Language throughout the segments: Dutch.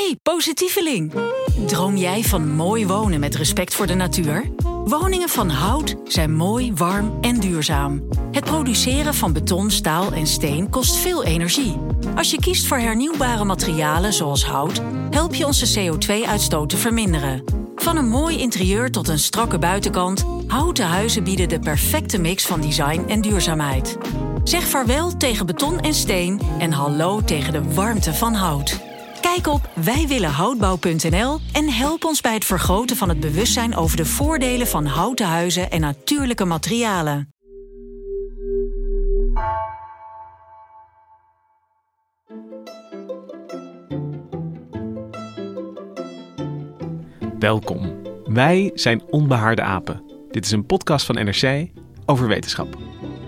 Hey, positieveling! Droom jij van mooi wonen met respect voor de natuur? Woningen van hout zijn mooi, warm en duurzaam. Het produceren van beton, staal en steen kost veel energie. Als je kiest voor hernieuwbare materialen zoals hout, help je onze CO2-uitstoot te verminderen. Van een mooi interieur tot een strakke buitenkant, houten huizen bieden de perfecte mix van design en duurzaamheid. Zeg vaarwel tegen beton en steen en hallo tegen de warmte van hout. Kijk op wijwillenhoutbouw.nl en help ons bij het vergroten van het bewustzijn over de voordelen van houten huizen en natuurlijke materialen. Welkom. Wij zijn Onbehaarde Apen. Dit is een podcast van NRC over wetenschap.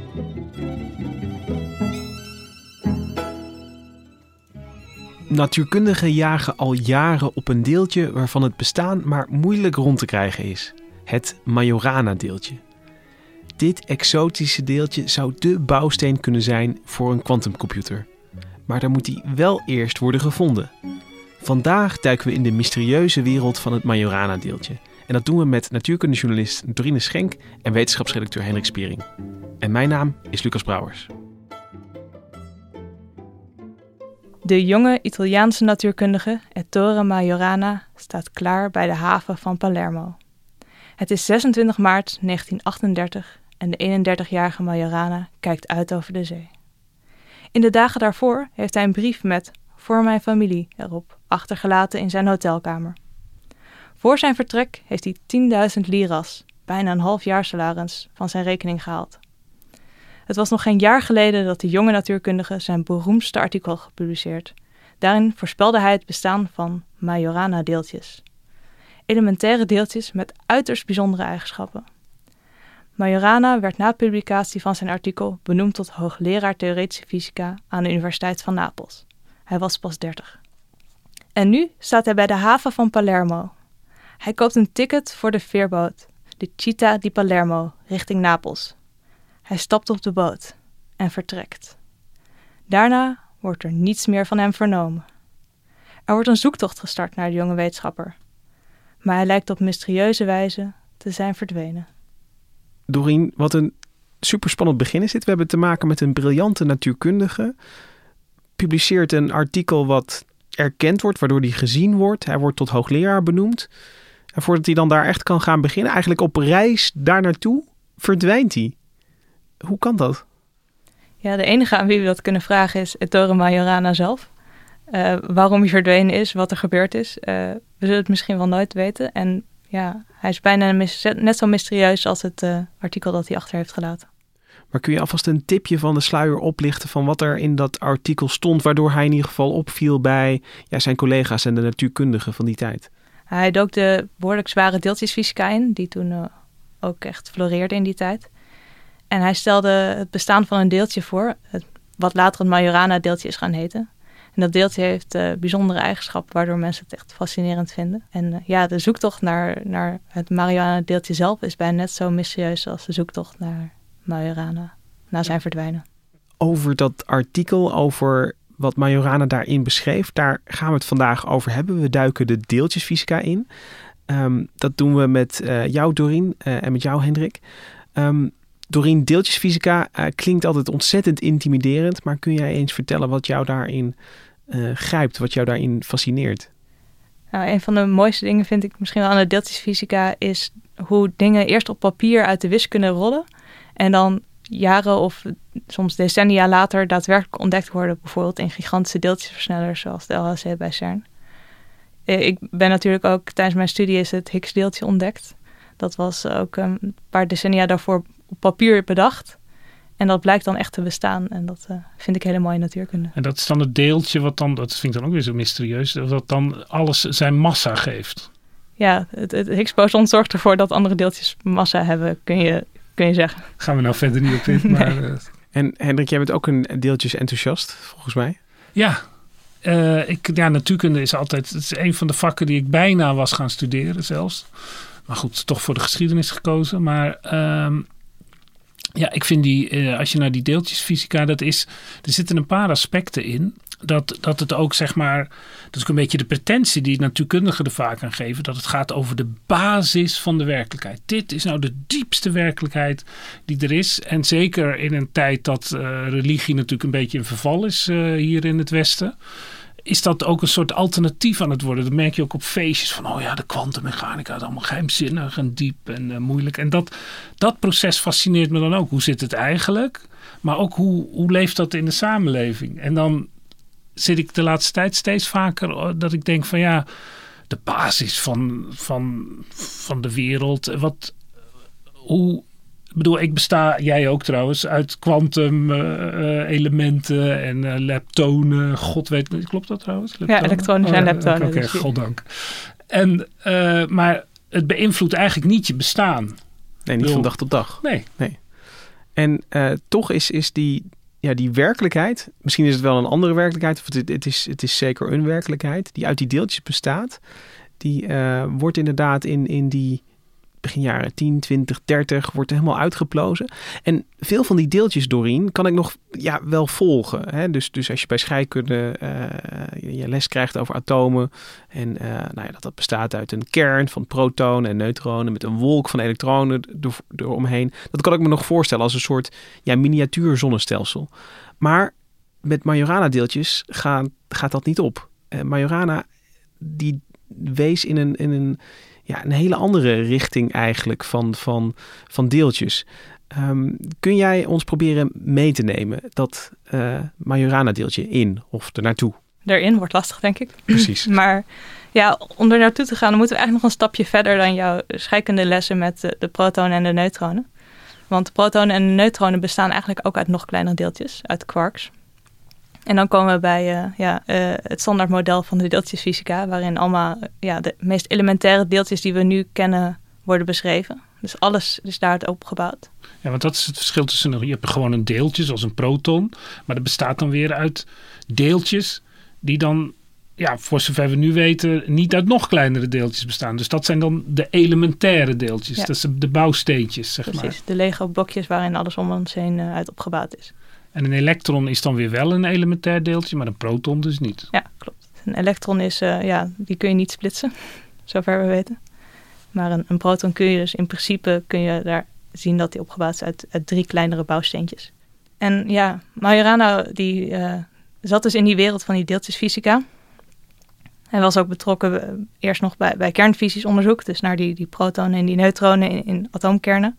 Natuurkundigen jagen al jaren op een deeltje waarvan het bestaan maar moeilijk rond te krijgen is. Het Majorana-deeltje. Dit exotische deeltje zou dé bouwsteen kunnen zijn voor een kwantumcomputer. Maar dan moet die wel eerst worden gevonden. Vandaag duiken we in de mysterieuze wereld van het Majorana-deeltje. En dat doen we met natuurkundejournalist Dorine Schenk en wetenschapsredacteur Hendrik Spiering. En mijn naam is Lucas Brouwers. De jonge Italiaanse natuurkundige Ettore Majorana staat klaar bij de haven van Palermo. Het is 26 maart 1938 en de 31-jarige Majorana kijkt uit over de zee. In de dagen daarvoor heeft hij een brief met "Voor mijn familie" erop achtergelaten in zijn hotelkamer. Voor zijn vertrek heeft hij 10.000 liras, bijna een halfjaarsalaris, van zijn rekening gehaald. Het was nog geen jaar geleden dat de jonge natuurkundige zijn beroemdste artikel had gepubliceerd. Daarin voorspelde hij het bestaan van Majorana-deeltjes. Elementaire deeltjes met uiterst bijzondere eigenschappen. Majorana werd na publicatie van zijn artikel benoemd tot hoogleraar theoretische fysica aan de Universiteit van Napels. Hij was pas 30. En nu staat hij bij de haven van Palermo. Hij koopt een ticket voor de veerboot, de Città di Palermo, richting Napels. Hij stapt op de boot en vertrekt. Daarna wordt er niets meer van hem vernomen. Er wordt een zoektocht gestart naar de jonge wetenschapper. Maar hij lijkt op mysterieuze wijze te zijn verdwenen. Dorien, wat een superspannend begin is dit. We hebben te maken met een briljante natuurkundige. Publiceert een artikel wat erkend wordt, waardoor hij gezien wordt. Hij wordt tot hoogleraar benoemd. En voordat hij dan daar echt kan gaan beginnen, eigenlijk op reis daar naartoe, verdwijnt hij. Hoe kan dat? Ja, de enige aan wie we dat kunnen vragen is Ettore Majorana zelf. Waarom hij verdwenen is, wat er gebeurd is. We zullen het misschien wel nooit weten. En ja, hij is bijna net zo mysterieus als het artikel dat hij achter heeft gelaten. Maar kun je alvast een tipje van de sluier oplichten van wat er in dat artikel stond, waardoor hij in ieder geval opviel bij zijn collega's en de natuurkundigen van die tijd? Hij dook de behoorlijk zware deeltjesfysica in, die toen ook echt floreerde in die tijd. En hij stelde het bestaan van een deeltje voor, wat later het Majorana-deeltje is gaan heten. En dat deeltje heeft bijzondere eigenschappen, waardoor mensen het echt fascinerend vinden. En de zoektocht naar het Majorana-deeltje zelf is bijna net zo mysterieus als de zoektocht naar Majorana na zijn verdwijnen. Over dat artikel, over wat Majorana daarin beschreef, daar gaan we het vandaag over hebben. We duiken de deeltjesfysica in. Dat doen we met jou, Dorien, en met jou, Hendrik. Dorien, deeltjesfysica klinkt altijd ontzettend intimiderend, maar kun jij eens vertellen wat jou daarin grijpt, wat jou daarin fascineert? Nou, een van de mooiste dingen vind ik misschien wel aan de deeltjesfysica is hoe dingen eerst op papier uit de wiskunde rollen en dan jaren of soms decennia later daadwerkelijk ontdekt worden, bijvoorbeeld in gigantische deeltjesversnellers zoals de LHC bij CERN. Ik ben natuurlijk ook, tijdens mijn studie is het Higgs-deeltje ontdekt. Dat was ook een paar decennia daarvoor op papier bedacht. En dat blijkt dan echt te bestaan. En dat vind ik hele mooie natuurkunde. En dat is dan het deeltje wat dan, dat vind ik dan ook weer zo mysterieus, dat dan alles zijn massa geeft. Ja, het Higgs-boson zorgt ervoor dat andere deeltjes massa hebben, kun je zeggen. Gaan we nou verder niet op in. Nee. Maar, En Hendrik, jij bent ook een deeltjes-enthousiast, volgens mij. Ja, natuurkunde is altijd, het is een van de vakken die ik bijna was gaan studeren zelfs. Maar goed, toch voor de geschiedenis gekozen. Maar ik vind als je naar die deeltjesfysica, er zitten een paar aspecten in. dat het ook, zeg maar, dat is ook een beetje de pretentie die natuurkundigen er vaak aan geven, dat het gaat over de basis van de werkelijkheid. Dit is nou de diepste werkelijkheid die er is. En zeker in een tijd dat religie natuurlijk een beetje in verval is hier in het Westen, is dat ook een soort alternatief aan het worden. Dat merk je ook op feestjes van, de kwantummechanica is allemaal geheimzinnig en diep en moeilijk. En dat proces fascineert me dan ook. Hoe zit het eigenlijk? Maar ook hoe leeft dat in de samenleving? En dan zit ik de laatste tijd steeds vaker dat ik denk van de basis van de wereld. Ik besta, jij ook trouwens, uit kwantum elementen en leptonen. God weet, klopt dat trouwens? Leptonen? Ja, elektronen zijn leptonen. Oké, dus goddank. Maar het beïnvloedt eigenlijk niet je bestaan. Nee, niet van dag tot dag. Nee. En toch is die werkelijkheid, misschien is het wel een andere werkelijkheid, of het is zeker een werkelijkheid, die uit die deeltjes bestaat. Die wordt inderdaad in die begin jaren 10, 20, 30 wordt helemaal uitgeplozen. En veel van die deeltjes, Dorien, kan ik nog wel volgen. Hè? Dus als je bij scheikunde je les krijgt over atomen en dat bestaat uit een kern van protonen en neutronen met een wolk van elektronen eromheen. Dat kan ik me nog voorstellen als een soort miniatuur zonnestelsel. Maar met Majorana-deeltjes gaat dat niet op. Majorana die wees in een hele andere richting eigenlijk van deeltjes. Kun jij ons proberen mee te nemen dat Majorana-deeltje in of er naartoe? Daarin wordt lastig, denk ik. Precies. Maar om er naartoe te gaan, dan moeten we eigenlijk nog een stapje verder dan jouw scheikundelessen met de protonen en de neutronen. Want de protonen en de neutronen bestaan eigenlijk ook uit nog kleinere deeltjes, uit quarks. En dan komen we bij het standaardmodel van de deeltjesfysica, waarin allemaal de meest elementaire deeltjes die we nu kennen worden beschreven. Dus alles is daar op gebouwd. Ja, want dat is het verschil tussen, je hebt gewoon een deeltje zoals een proton, maar dat bestaat dan weer uit deeltjes die dan, voor zover we nu weten, niet uit nog kleinere deeltjes bestaan. Dus dat zijn dan de elementaire deeltjes, dat zijn de bouwsteentjes, zeg maar. Precies, de Lego-blokjes waarin alles om ons heen uit opgebouwd is. En een elektron is dan weer wel een elementair deeltje, maar een proton dus niet. Ja, klopt. Een elektron is, die kun je niet splitsen, zover we weten. Maar een proton kun je dus in principe daar zien dat die opgebouwd is uit 3 kleinere bouwsteentjes. En Majorana die zat dus in die wereld van die deeltjesfysica. Hij was ook betrokken eerst nog bij kernfysiesonderzoek, dus naar die protonen en die neutronen in atoomkernen.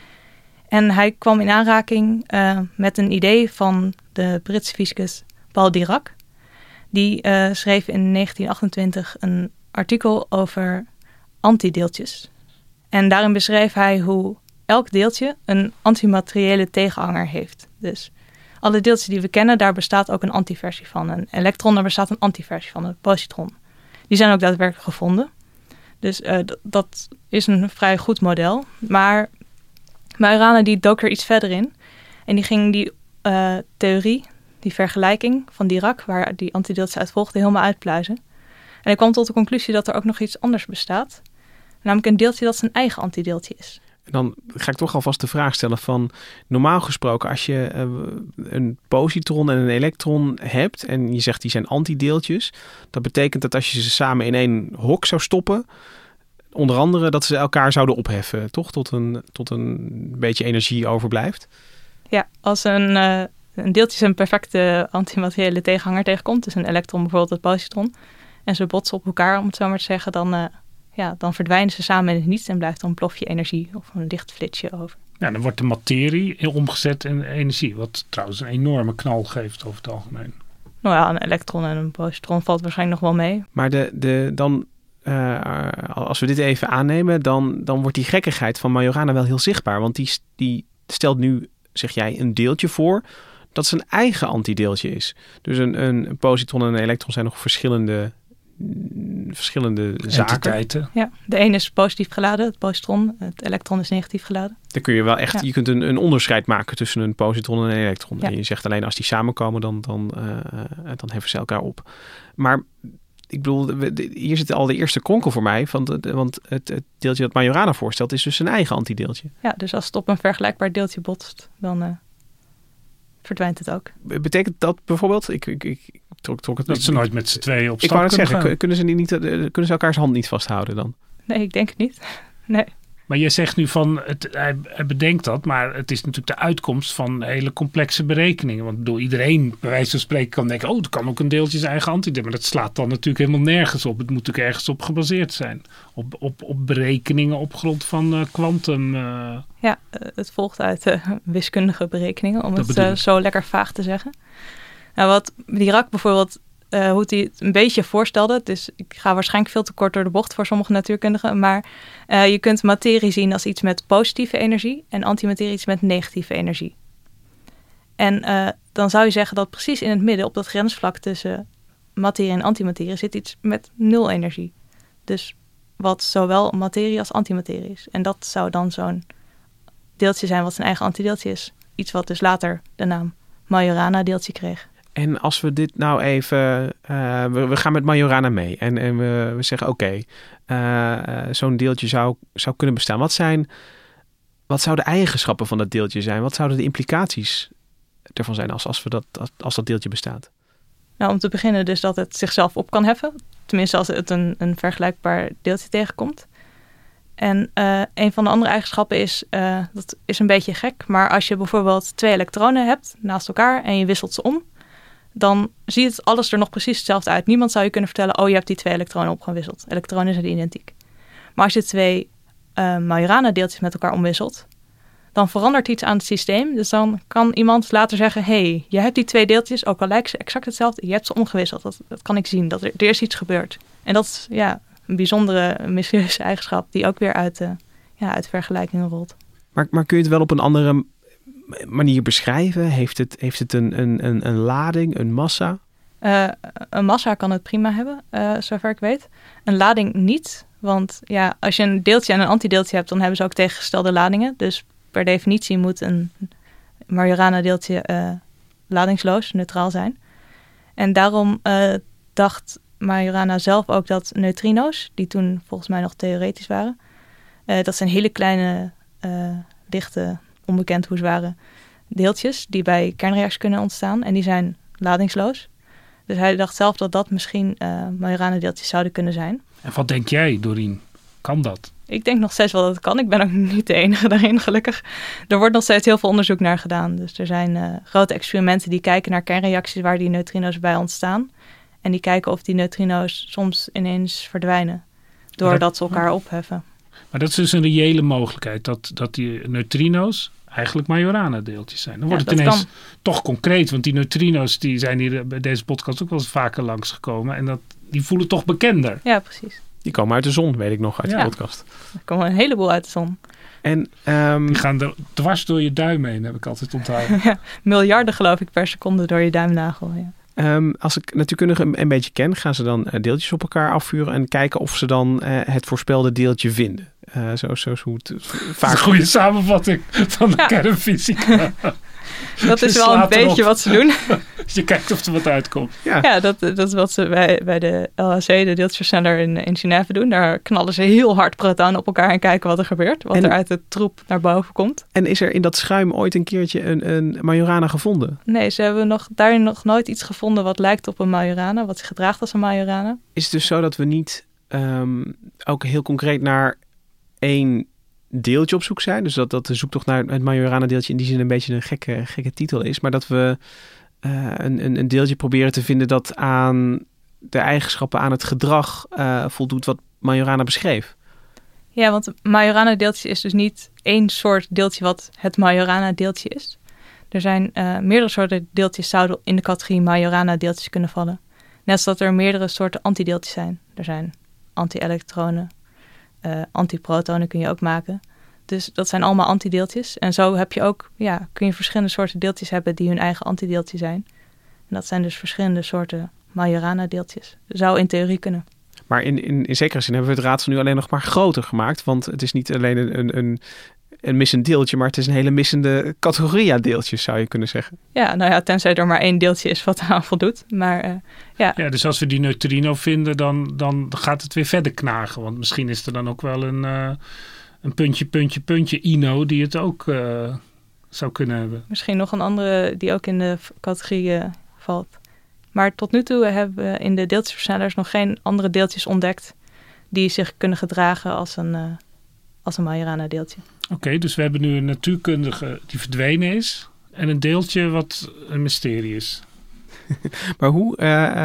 En hij kwam in aanraking met een idee van de Britse fysicus Paul Dirac. Die schreef in 1928 een artikel over antideeltjes. En daarin beschreef hij hoe elk deeltje een antimateriële tegenhanger heeft. Dus alle deeltjes die we kennen, daar bestaat ook een antiversie van. Een elektron, daar bestaat een antiversie van, een positron. Die zijn ook daadwerkelijk gevonden. Dus dat is een vrij goed model. Maar Majorana die dook er iets verder in. En die ging die theorie, die vergelijking van Dirac, waar die antideeltjes uit volgden, helemaal uitpluizen. En hij kwam tot de conclusie dat er ook nog iets anders bestaat. Namelijk een deeltje dat zijn eigen antideeltje is. Dan ga ik toch alvast de vraag stellen van, normaal gesproken, als je een positron en een elektron hebt en je zegt die zijn antideeltjes, dat betekent dat als je ze samen in één hok zou stoppen, onder andere dat ze elkaar zouden opheffen, toch? Tot een beetje energie overblijft. Ja, als een deeltje een perfecte antimateriële tegenhanger tegenkomt, dus een elektron bijvoorbeeld het positron, en ze botsen op elkaar, om het zo maar te zeggen, dan verdwijnen ze samen in het niets en blijft er een plofje energie of een licht flitsje over. Ja, dan wordt de materie omgezet in energie, wat trouwens een enorme knal geeft over het algemeen. Nou ja, een elektron en een positron valt waarschijnlijk nog wel mee. Maar als we dit even aannemen, dan wordt die gekkigheid van Majorana wel heel zichtbaar. Want die stelt nu, zeg jij, een deeltje voor dat zijn eigen antideeltje is. Dus een positron en een elektron zijn nog verschillende zaken. Entiteiten. Ja, de ene is positief geladen, het positron. Het elektron is negatief geladen. Dan kun je wel echt, je kunt een onderscheid maken tussen een positron en een elektron. Ja. En je zegt alleen als die samenkomen, dan heffen ze elkaar op. Maar ik bedoel, hier zit al de eerste kronkel voor mij. Want het deeltje dat Majorana voorstelt is dus zijn eigen antideeltje. Ja, dus als het op een vergelijkbaar deeltje botst, dan verdwijnt het ook. Betekent dat bijvoorbeeld... Ik trok het... Dat ze nooit met z'n tweeën op Ik stap wou net kunnen zeggen, gaan. kunnen ze elkaars hand niet vasthouden dan? Nee, ik denk het niet. Nee. Maar je zegt nu van, hij bedenkt dat, maar het is natuurlijk de uitkomst van hele complexe berekeningen. Want door iedereen, bij wijze van spreken, kan denken, het kan ook een deeltje zijn eigen antideeltje. Maar dat slaat dan natuurlijk helemaal nergens op. Het moet natuurlijk ergens op gebaseerd zijn. Op berekeningen op grond van kwantum. Ja, het volgt uit wiskundige berekeningen, om het zo lekker vaag te zeggen. Nou, wat Dirac bijvoorbeeld... hoe hij het een beetje voorstelde. Dus ik ga waarschijnlijk veel te kort door de bocht voor sommige natuurkundigen. Maar je kunt materie zien als iets met positieve energie en antimaterie iets met negatieve energie. En dan zou je zeggen dat precies in het midden op dat grensvlak tussen materie en antimaterie zit iets met nul energie. Dus wat zowel materie als antimaterie is. En dat zou dan zo'n deeltje zijn wat zijn eigen antideeltje is. Iets wat dus later de naam Majorana-deeltje kreeg. En als we dit nou even... we gaan met Majorana mee. En we zeggen, oké, zo'n deeltje zou kunnen bestaan. Wat zouden de eigenschappen van dat deeltje zijn? Wat zouden de implicaties ervan zijn als dat deeltje bestaat? Nou, om te beginnen dus dat het zichzelf op kan heffen. Tenminste, als het een vergelijkbaar deeltje tegenkomt. En een van de andere eigenschappen is, dat is een beetje gek, maar als je bijvoorbeeld 2 elektronen hebt naast elkaar en je wisselt ze om, dan ziet het alles er nog precies hetzelfde uit. Niemand zou je kunnen vertellen, je hebt die 2 elektronen opgewisseld. Elektronen zijn identiek. Maar als je 2 Majorana-deeltjes met elkaar omwisselt, dan verandert iets aan het systeem. Dus dan kan iemand later zeggen, hey, je hebt die 2 deeltjes, ook al lijken ze exact hetzelfde, je hebt ze omgewisseld. Dat kan ik zien, dat er is iets gebeurd. En dat is een bijzondere mysterieuze eigenschap die ook weer uit vergelijkingen rolt. Maar kun je het wel op een andere manier beschrijven? Heeft het een lading, een massa? Een massa kan het prima hebben, zover ik weet. Een lading niet, want als je een deeltje en een antideeltje hebt, dan hebben ze ook tegengestelde ladingen. Dus per definitie moet een Majorana-deeltje ladingsloos, neutraal zijn. En daarom dacht Majorana zelf ook dat neutrino's, die toen volgens mij nog theoretisch waren, dat zijn hele kleine, lichte, onbekend hoe zware deeltjes die bij kernreacties kunnen ontstaan. En die zijn ladingsloos. Dus hij dacht zelf dat misschien Majorana-deeltjes zouden kunnen zijn. En wat denk jij, Dorien? Kan dat? Ik denk nog steeds wel dat het kan. Ik ben ook niet de enige daarin, gelukkig. Er wordt nog steeds heel veel onderzoek naar gedaan. Dus er zijn grote experimenten die kijken naar kernreacties waar die neutrino's bij ontstaan. En die kijken of die neutrino's soms ineens verdwijnen. Doordat ze elkaar opheffen. Maar dat is dus een reële mogelijkheid. Dat die neutrino's eigenlijk Majorana-deeltjes zijn. Dan wordt het ineens toch concreet. Want die neutrino's die zijn hier bij deze podcast ook wel eens vaker langsgekomen. En die voelen toch bekender. Ja, precies. Die komen uit de zon, weet ik nog, uit de podcast. Er komen een heleboel uit de zon. En, die gaan er dwars door je duim heen, heb ik altijd onthouden. Miljarden geloof ik per seconde door je duimnagel. Ja. Als ik natuurkundigen een beetje ken, gaan ze dan deeltjes op elkaar afvuren en kijken of ze dan het voorspelde deeltje vinden. Zo hoe het vaak... Dat is een goede samenvatting van de kernfysica. Dat is wel een beetje wat ze doen. Je kijkt of er wat uitkomt. Ja, dat is wat ze bij de LHC, de deeltjesversneller in Genève doen. Daar knallen ze heel hard protonen op elkaar en kijken wat er gebeurt. Wat er uit de troep naar boven komt. En is er in dat schuim ooit een keertje een Majorana gevonden? Nee, ze hebben daarin nog nooit iets gevonden wat lijkt op een Majorana. Wat zich gedraagt als een Majorana. Is het dus zo dat we niet ook heel concreet naar één deeltje op zoek zijn? Dus dat de zoektocht naar het Majorana-deeltje in die zin een beetje een gekke titel is. Maar dat we een deeltje proberen te vinden dat aan de eigenschappen, aan het gedrag voldoet wat Majorana beschreef. Ja, want het Majorana-deeltje is dus niet één soort deeltje wat het Majorana-deeltje is. Er zijn meerdere soorten deeltjes zouden in de categorie Majorana-deeltjes kunnen vallen. Net als dat er meerdere soorten antideeltjes zijn. Er zijn anti-elektronen, antiprotonen kun je ook maken. Dus dat zijn allemaal antideeltjes. En zo heb je ook, kun je verschillende soorten deeltjes hebben die hun eigen antideeltje zijn. En dat zijn dus verschillende soorten Majorana-deeltjes. Zou in theorie kunnen. Maar in zekere zin hebben we het raadsel nu alleen nog maar groter gemaakt. Want het is niet alleen een missend deeltje, maar het is een hele missende categorie aan deeltjes, zou je kunnen zeggen. Ja, tenzij er maar één deeltje is wat eraan voldoet. Maar Ja, dus als we die neutrino vinden, dan gaat het weer verder knagen. Want misschien is er dan ook wel een puntje, Ino, die het ook zou kunnen hebben. Misschien nog een andere die ook in de categorie valt. Maar tot nu toe hebben we in de deeltjesversnellers nog geen andere deeltjes ontdekt die zich kunnen gedragen als een Majorana-deeltje. Oké, dus we hebben nu een natuurkundige die verdwenen is en een deeltje wat een mysterie is. Maar hoe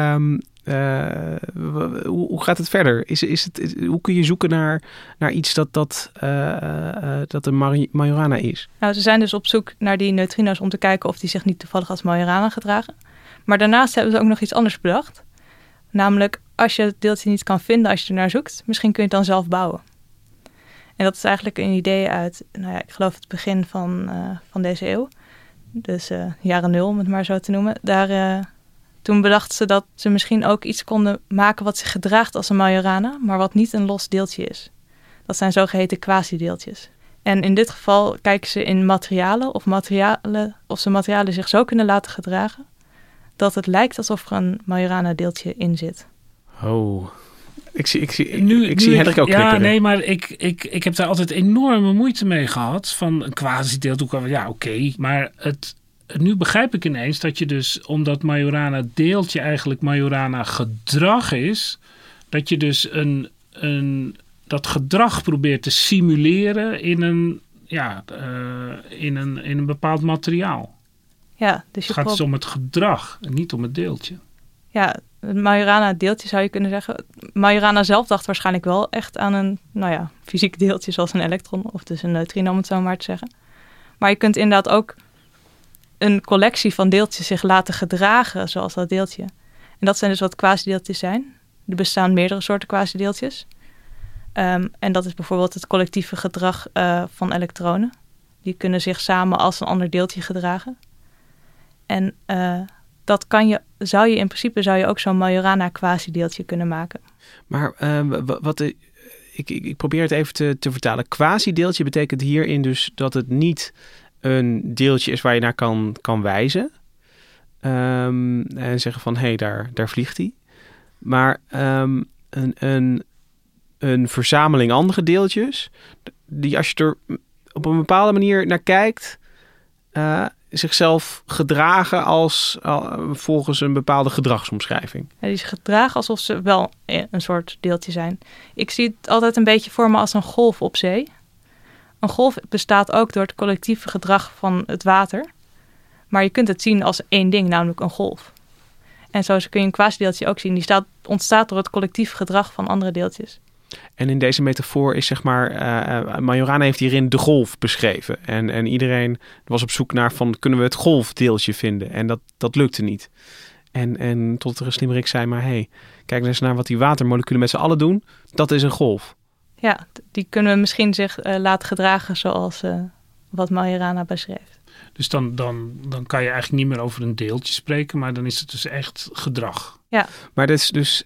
gaat het verder? Hoe kun je zoeken naar iets dat een Majorana is? Nou, ze zijn dus op zoek naar die neutrino's om te kijken of die zich niet toevallig als Majorana gedragen. Maar daarnaast hebben ze ook nog iets anders bedacht. Namelijk, als je het deeltje niet kan vinden als je ernaar zoekt, misschien kun je het dan zelf bouwen. En dat is eigenlijk een idee uit, ik geloof het begin van deze eeuw. Dus jaren 0, om het maar zo te noemen. Toen bedachten ze dat ze misschien ook iets konden maken wat zich gedraagt als een Majorana, maar wat niet een los deeltje is. Dat zijn zogeheten quasi-deeltjes. En in dit geval kijken ze in materialen of ze materialen zich zo kunnen laten gedragen dat het lijkt alsof er een Majorana-deeltje in zit. Oh, ik zie Hendrik ook knipperen. Ja, nee, maar ik heb daar altijd enorme moeite mee gehad. Van een quasi-deeltje, ja, oké. Maar nu begrijp ik ineens dat je dus, omdat Majorana-deeltje eigenlijk Majorana-gedrag is, dat je dus dat gedrag probeert te simuleren in een bepaald materiaal. Ja, dus het gaat dus om het gedrag en niet om het deeltje. Ja, het Majorana-deeltje zou je kunnen zeggen. Majorana zelf dacht waarschijnlijk wel echt aan een fysiek deeltje zoals een elektron of dus een neutrino, om het zo maar te zeggen. Maar je kunt inderdaad ook een collectie van deeltjes zich laten gedragen zoals dat deeltje. En dat zijn dus wat quasi-deeltjes zijn. Er bestaan meerdere soorten quasi-deeltjes. En dat is bijvoorbeeld het collectieve gedrag van elektronen. Die kunnen zich samen als een ander deeltje gedragen. En dat zou je in principe ook zo'n Majorana quasi-deeltje kunnen maken. Maar ik probeer het even te vertalen. Quasi-deeltje betekent hierin dus dat het niet een deeltje is waar je naar kan wijzen. En zeggen van, hé, daar vliegt hij. Maar een verzameling andere deeltjes, die als je er op een bepaalde manier naar kijkt, zichzelf gedragen volgens een bepaalde gedragsomschrijving. Ja, die zich gedragen alsof ze wel een soort deeltje zijn. Ik zie het altijd een beetje voor me als een golf op zee. Een golf bestaat ook door het collectieve gedrag van het water. Maar je kunt het zien als één ding, namelijk een golf. En zo kun je een quasi-deeltje ook zien. Die ontstaat door het collectief gedrag van andere deeltjes. En in deze metafoor is Majorana heeft hierin de golf beschreven. En iedereen was op zoek naar kunnen we het golfdeeltje vinden? En dat lukte niet. En tot er een slimmerik zei, maar kijk eens naar wat die watermoleculen met z'n allen doen. Dat is een golf. Ja, die kunnen we misschien zich laten gedragen zoals wat Majorana beschreef. Dus dan kan je eigenlijk niet meer over een deeltje spreken, maar dan is het dus echt gedrag. Ja. Maar dit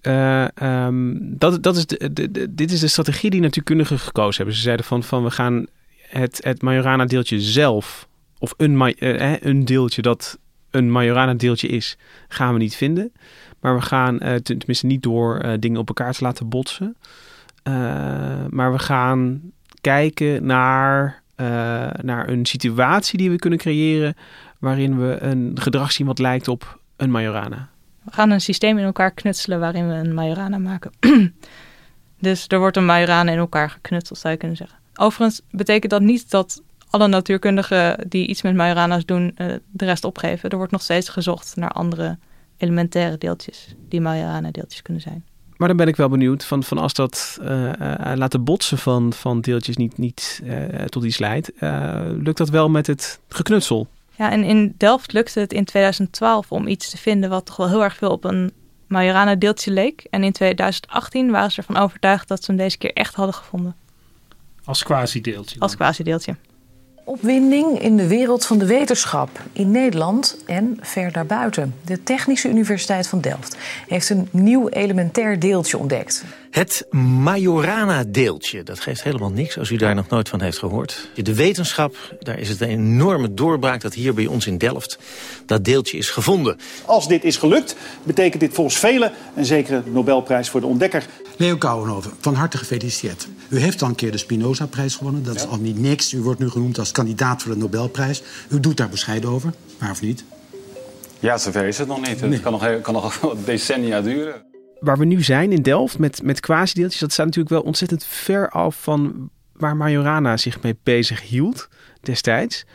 is de strategie die natuurkundigen gekozen hebben. Ze zeiden van we gaan het Majorana deeltje zelf, of een deeltje dat een Majorana deeltje is, gaan we niet vinden. Maar we gaan, tenminste niet door dingen op elkaar te laten botsen. Maar we gaan kijken naar een situatie die we kunnen creëren waarin we een gedrag zien wat lijkt op een Majorana. We gaan een systeem in elkaar knutselen waarin we een Majorana maken. Dus er wordt een Majorana in elkaar geknutseld, zou je kunnen zeggen. Overigens betekent dat niet dat alle natuurkundigen die iets met Majorana's doen de rest opgeven. Er wordt nog steeds gezocht naar andere elementaire deeltjes die Majorana-deeltjes kunnen zijn. Maar dan ben ik wel benieuwd van als dat laten botsen van deeltjes niet tot iets leidt. Lukt dat wel met het geknutsel? Ja, en in Delft lukte het in 2012 om iets te vinden wat toch wel heel erg veel op een Majorana-deeltje leek. En in 2018 waren ze ervan overtuigd dat ze hem deze keer echt hadden gevonden. Als quasi-deeltje? Als quasi-deeltje. Opwinding in de wereld van de wetenschap, in Nederland en ver daarbuiten. De Technische Universiteit van Delft heeft een nieuw elementair deeltje ontdekt. Het Majorana-deeltje, dat geeft helemaal niks als u daar nog nooit van heeft gehoord. De wetenschap, daar is het een enorme doorbraak dat hier bij ons in Delft dat deeltje is gevonden. Als dit is gelukt, betekent dit volgens velen een zekere Nobelprijs voor de ontdekker. Leo Kouwenhoven, van harte gefeliciteerd. U heeft al een keer de Spinoza-prijs gewonnen. Dat is al niet niks. U wordt nu genoemd als kandidaat voor de Nobelprijs. U doet daar bescheiden over, maar of niet? Ja, zover is het nog niet. Het kan nog decennia duren. Waar we nu zijn in Delft met quasideeltjes, dat staat natuurlijk wel ontzettend ver af van waar Majorana zich mee bezig hield destijds.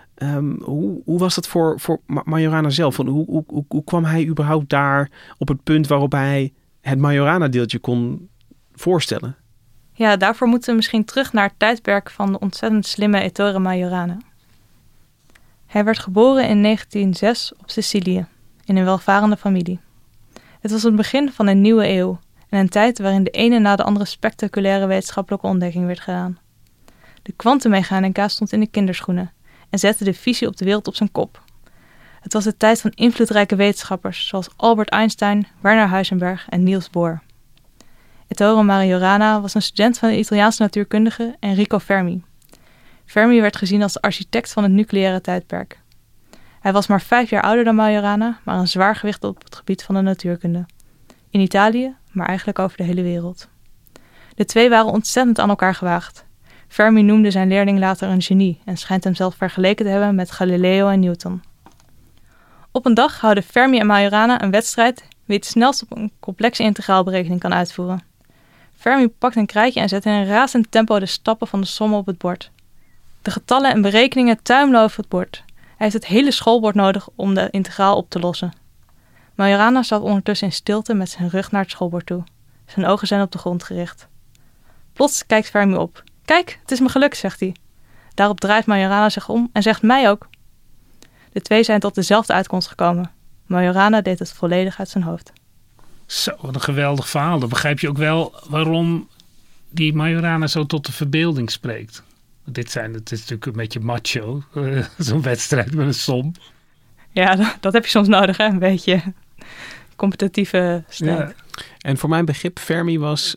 Hoe was dat voor Majorana zelf? Hoe kwam hij überhaupt daar op het punt waarop hij het Majorana-deeltje kon voorstellen? Ja, daarvoor moeten we misschien terug naar het tijdperk van de ontzettend slimme Ettore Majorana. Hij werd geboren in 1906 op Sicilië, in een welvarende familie. Het was het begin van een nieuwe eeuw en een tijd waarin de ene na de andere spectaculaire wetenschappelijke ontdekking werd gedaan. De kwantummechanica stond in de kinderschoenen en zette de visie op de wereld op zijn kop. Het was de tijd van invloedrijke wetenschappers zoals Albert Einstein, Werner Heisenberg en Niels Bohr. Ettore Majorana was een student van de Italiaanse natuurkundige Enrico Fermi. Fermi werd gezien als de architect van het nucleaire tijdperk. Hij was maar 5 jaar ouder dan Majorana, maar een zwaar gewicht op het gebied van de natuurkunde. In Italië, maar eigenlijk over de hele wereld. De twee waren ontzettend aan elkaar gewaagd. Fermi noemde zijn leerling later een genie en schijnt hem zelf vergeleken te hebben met Galileo en Newton. Op een dag houden Fermi en Majorana een wedstrijd wie het snelst op een complexe integraalberekening kan uitvoeren. Fermi pakt een krijtje en zet in een razend tempo de stappen van de sommen op het bord. De getallen en berekeningen tuimelen over het bord. Hij heeft het hele schoolbord nodig om de integraal op te lossen. Majorana staat ondertussen in stilte met zijn rug naar het schoolbord toe. Zijn ogen zijn op de grond gericht. Plots kijkt Fermi op. Kijk, het is me gelukt, zegt hij. Daarop draait Majorana zich om en zegt mij ook. De twee zijn tot dezelfde uitkomst gekomen. Majorana deed het volledig uit zijn hoofd. Zo, wat een geweldig verhaal. Dan begrijp je ook wel waarom die Majorana zo tot de verbeelding spreekt. Het is natuurlijk een beetje macho, zo'n wedstrijd met een som. Ja, dat heb je soms nodig, hè? Een beetje competitieve strijd. Ja. En voor mijn begrip, Fermi was,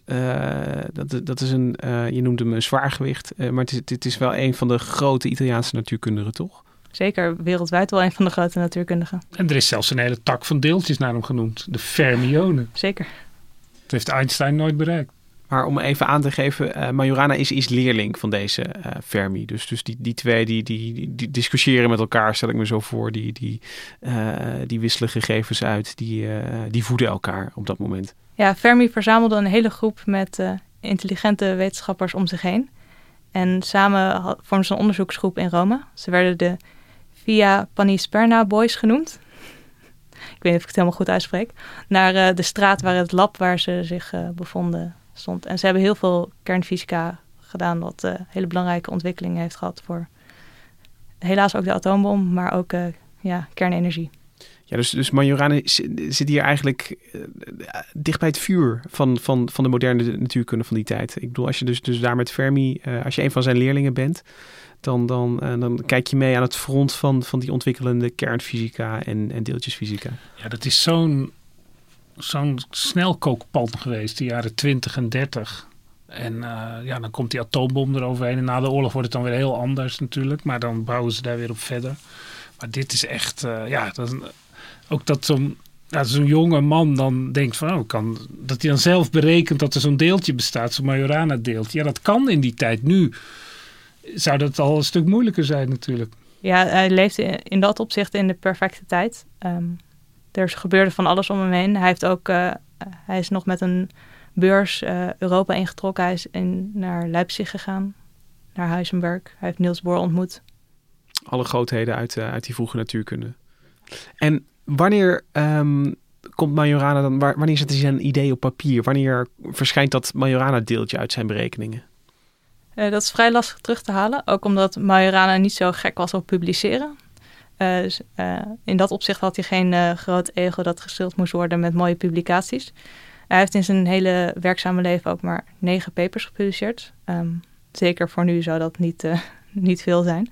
dat is een, je noemde hem een zwaargewicht, maar het is wel een van de grote Italiaanse natuurkundigen, toch? Zeker, wereldwijd wel een van de grote natuurkundigen. En er is zelfs een hele tak van deeltjes naar hem genoemd, de fermionen. Zeker. Dat heeft Einstein nooit bereikt. Maar om even aan te geven, Majorana is leerling van deze Fermi. Dus die twee die discussiëren met elkaar, stel ik me zo voor. Die wisselen gegevens uit, die voeden elkaar op dat moment. Ja, Fermi verzamelde een hele groep met intelligente wetenschappers om zich heen. En samen vormden ze een onderzoeksgroep in Rome. Ze werden de Via Panisperna Boys genoemd. Ik weet niet of ik het helemaal goed uitspreek. Naar de straat waar het lab waar ze zich bevonden stond. En ze hebben heel veel kernfysica gedaan, wat hele belangrijke ontwikkelingen heeft gehad voor helaas ook de atoombom, maar ook kernenergie. Ja, dus Majorana zit hier eigenlijk dicht bij het vuur van de moderne natuurkunde van die tijd. Ik bedoel, als je dus daar met Fermi, als je een van zijn leerlingen bent, dan kijk je mee aan het front van die ontwikkelende kernfysica en deeltjesfysica. Ja, dat is zo'n snelkookpan geweest, de jaren 20 en 30. En dan komt die atoombom eroverheen. En na de oorlog wordt het dan weer heel anders natuurlijk. Maar dan bouwen ze daar weer op verder. Maar dit is echt, ook dat zo'n jonge man dan denkt van, dat hij dan zelf berekent dat er zo'n deeltje bestaat, zo'n Majorana-deeltje. Ja, dat kan in die tijd. Nu zou dat al een stuk moeilijker zijn natuurlijk. Ja, hij leefde in dat opzicht in de perfecte tijd. Er gebeurde van alles om hem heen. Hij is nog met een beurs Europa ingetrokken. Hij is naar Leipzig gegaan, naar Heisenberg. Hij heeft Niels Bohr ontmoet. Alle grootheden uit die vroege natuurkunde. En wanneer komt Majorana dan? Wanneer zet hij zijn idee op papier? Wanneer verschijnt dat Majorana-deeltje uit zijn berekeningen? Dat is vrij lastig terug te halen. Ook omdat Majorana niet zo gek was op publiceren. In dat opzicht had hij geen groot ego dat gestild moest worden met mooie publicaties. Hij heeft in zijn hele werkzame leven ook maar 9 papers gepubliceerd. Zeker voor nu zou dat niet veel zijn.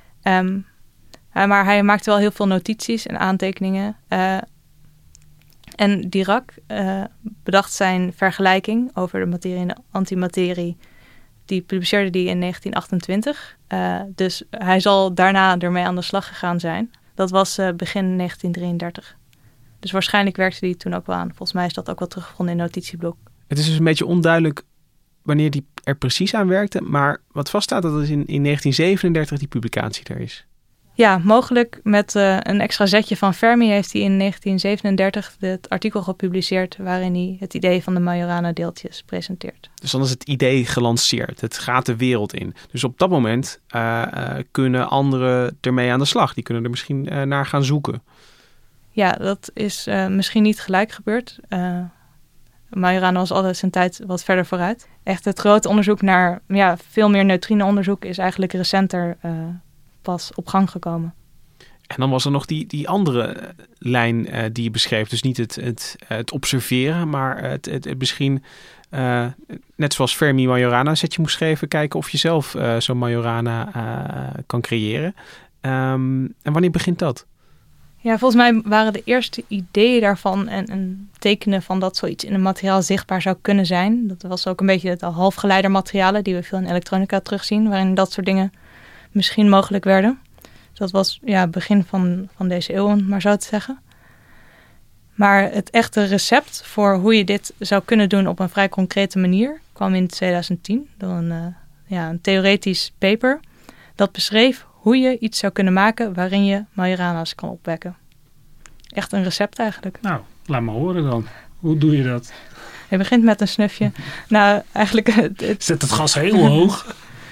Maar hij maakte wel heel veel notities en aantekeningen. En Dirac bedacht zijn vergelijking over de materie en de antimaterie. Die publiceerde die in 1928. Dus hij zal daarna ermee aan de slag gegaan zijn. Dat was begin 1933. Dus waarschijnlijk werkte die toen ook wel aan. Volgens mij is dat ook wel teruggevonden in het notitieblok. Het is dus een beetje onduidelijk wanneer die er precies aan werkte. Maar wat vaststaat, dat is in 1937 die publicatie er is. Ja, mogelijk met een extra zetje van Fermi heeft hij in 1937 het artikel gepubliceerd waarin hij het idee van de Majorana-deeltjes presenteert. Dus dan is het idee gelanceerd. Het gaat de wereld in. Dus op dat moment kunnen anderen ermee aan de slag. Die kunnen er misschien naar gaan zoeken. Ja, dat is misschien niet gelijk gebeurd. Majorana was altijd zijn tijd wat verder vooruit. Echt het grote onderzoek naar veel meer neutrino-onderzoek is eigenlijk recenter pas op gang gekomen. En dan was er nog die andere lijn die je beschreef. Dus niet het observeren, maar het misschien, net zoals Fermi Majorana setje moest schrijven, kijken of je zelf zo'n Majorana kan creëren. En wanneer begint dat? Ja, volgens mij waren de eerste ideeën daarvan en tekenen van dat zoiets in een materiaal zichtbaar zou kunnen zijn. Dat was ook een beetje het halfgeleidermaterialen die we veel in elektronica terugzien, waarin dat soort dingen misschien mogelijk werden. Dat was begin van deze eeuw, om maar zo te zeggen. Maar het echte recept voor hoe je dit zou kunnen doen op een vrij concrete manier kwam in 2010 door een theoretisch paper dat beschreef hoe je iets zou kunnen maken waarin je Majorana's kan opwekken. Echt een recept eigenlijk. Nou, laat me horen dan. Hoe doe je dat? Je begint met een snufje. Nou, eigenlijk... Zet het gas heel hoog?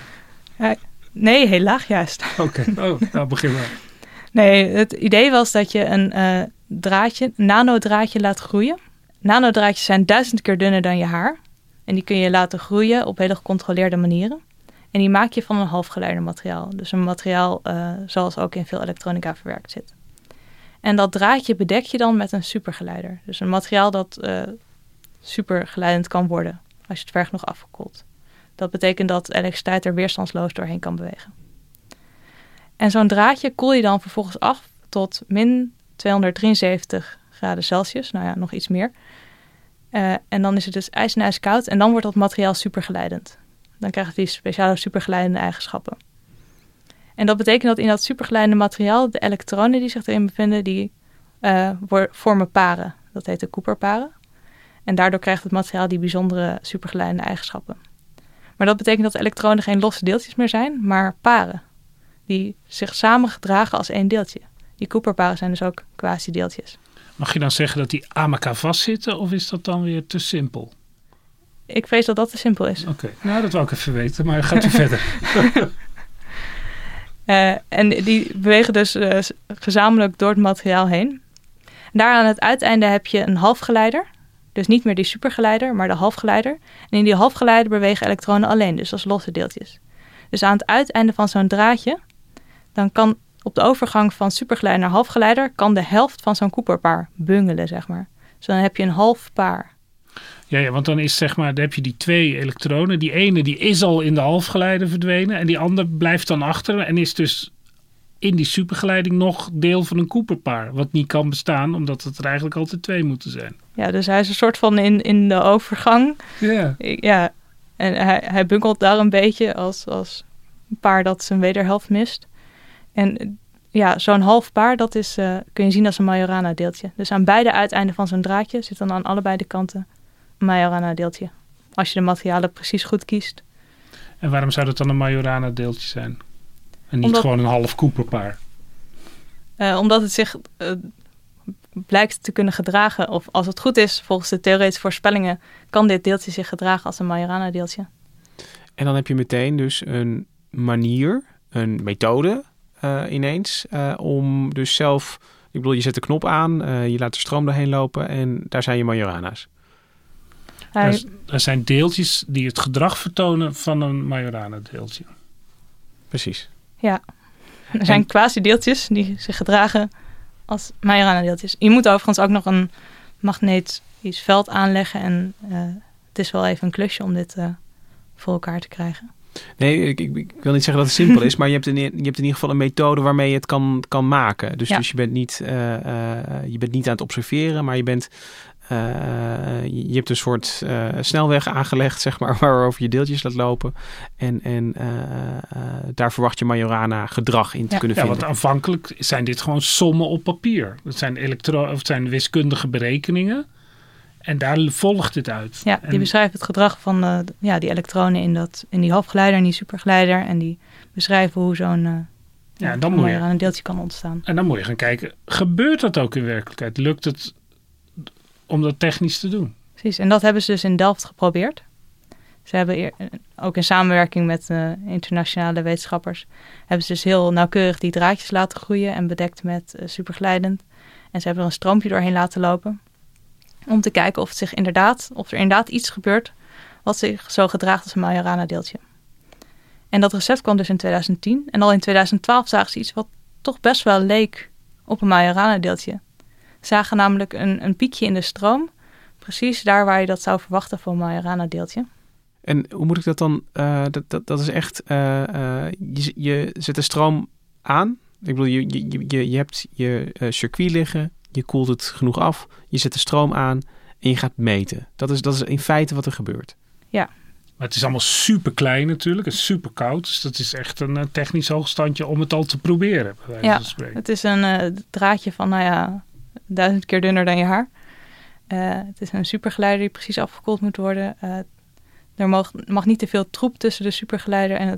Nee, heel laag juist. Oké, nou begin maar. Nee, het idee was dat je een nanodraadje laat groeien. Nanodraadjes zijn 1000 keer dunner dan je haar. En die kun je laten groeien op hele gecontroleerde manieren. En die maak je van een halfgeleidermateriaal. Dus een materiaal zoals ook in veel elektronica verwerkt zit. En dat draadje bedek je dan met een supergeleider. Dus een materiaal dat supergeleidend kan worden als je het ver genoeg afkoelt. Dat betekent dat elektriciteit er weerstandsloos doorheen kan bewegen. En zo'n draadje koel je dan vervolgens af tot min 273 graden Celsius. Nou ja, nog iets meer. En dan is het dus ijskoud en dan wordt dat materiaal supergeleidend. Dan krijgt het die speciale supergeleidende eigenschappen. En dat betekent dat in dat supergeleidende materiaal de elektronen die zich erin bevinden, die vormen paren. Dat heet de Cooper-paren. En daardoor krijgt het materiaal die bijzondere supergeleidende eigenschappen. Maar dat betekent dat de elektronen geen losse deeltjes meer zijn, maar paren. Die zich samen gedragen als één deeltje. Die Cooper-paren zijn dus ook quasi-deeltjes. Mag je dan zeggen dat die aan elkaar vastzitten of is dat dan weer te simpel? Ik vrees dat dat te simpel is. Oké, nou dat wou ik even weten, maar gaat u verder. En die bewegen dus gezamenlijk door het materiaal heen. Daar aan het uiteinde heb je een halfgeleider. Dus niet meer die supergeleider, maar de halfgeleider. En in die halfgeleider bewegen elektronen alleen, dus als losse deeltjes. Dus aan het uiteinde van zo'n draadje, dan kan op de overgang van supergeleider naar halfgeleider, kan de helft van zo'n Cooper-paar bungelen, zeg maar. Dus dan heb je een half paar. Ja, want dan is dan heb je die twee elektronen. Die ene die is al in de halfgeleider verdwenen en die andere blijft dan achter en is dus in die supergeleiding nog deel van een Cooper-paar. Wat niet kan bestaan, omdat het er eigenlijk altijd twee moeten zijn. Ja, dus hij is een soort van in de overgang. Ja. Ja, en hij bunkelt daar een beetje als een paar dat zijn wederhelft mist. En ja, zo'n half paar, dat is, kun je zien als een Majorana-deeltje. Dus aan beide uiteinden van zo'n draadje zit dan aan allebei de kanten een Majorana-deeltje. Als je de materialen precies goed kiest. En waarom zou dat dan een Majorana-deeltje zijn? En niet gewoon een half Cooper-paar? Omdat het zich blijkt te kunnen gedragen. Of als het goed is, volgens de theoretische voorspellingen, kan dit deeltje zich gedragen als een Majorana-deeltje. En dan heb je meteen dus een manier, een methode ineens, om dus zelf, ik bedoel, je zet de knop aan, je laat de stroom doorheen lopen en daar zijn je Majorana's. Er zijn deeltjes die het gedrag vertonen van een Majorana-deeltje. Precies. Ja, er zijn quasi-deeltjes die zich gedragen als Majorana-deeltjes. Je moet overigens ook nog een magnetisch veld aanleggen en het is wel even een klusje om dit voor elkaar te krijgen. Nee, ik wil niet zeggen dat het simpel is, maar je hebt in ieder geval een methode waarmee je het kan maken. Dus je bent niet aan het observeren, maar je hebt een soort snelweg aangelegd, zeg maar, waarover je deeltjes laat lopen. En daar verwacht je Majorana gedrag in te kunnen vinden. Want aanvankelijk zijn dit gewoon sommen op papier. Het zijn wiskundige berekeningen. En daar volgt het uit. Ja, die beschrijft het gedrag van die elektronen in die halfgeleider en die supergeleider. En die beschrijven hoe zo'n Majorana deeltje kan ontstaan. En dan moet je gaan kijken, gebeurt dat ook in werkelijkheid? Lukt het om dat technisch te doen? Precies, en dat hebben ze dus in Delft geprobeerd. Ze hebben ook in samenwerking met internationale wetenschappers, hebben ze dus heel nauwkeurig die draadjes laten groeien en bedekt met superglijdend. En ze hebben er een stroompje doorheen laten lopen. Om te kijken of er inderdaad iets gebeurt wat zich zo gedraagt als een Majorana-deeltje. En dat recept kwam dus in 2010. En al in 2012 zagen ze iets wat toch best wel leek op een Majorana-deeltje. Ze zagen namelijk een piekje in de stroom. Precies daar waar je dat zou verwachten voor een Majorana-deeltje. En hoe moet ik dat dan... Dat is echt... je zet de stroom aan. Ik bedoel, je hebt je circuit liggen. Je koelt het genoeg af. Je zet de stroom aan en je gaat meten. Dat is in feite wat er gebeurt. Ja. Maar het is allemaal super klein natuurlijk. Het is super koud. Dus dat is echt een technisch hoogstandje om het al te proberen. Bij wijze van spreken. Het is een draadje van 1000 keer dunner dan je haar. Het is een supergeleider die precies afgekoeld moet worden. Er mag niet te veel troep tussen de supergeleider en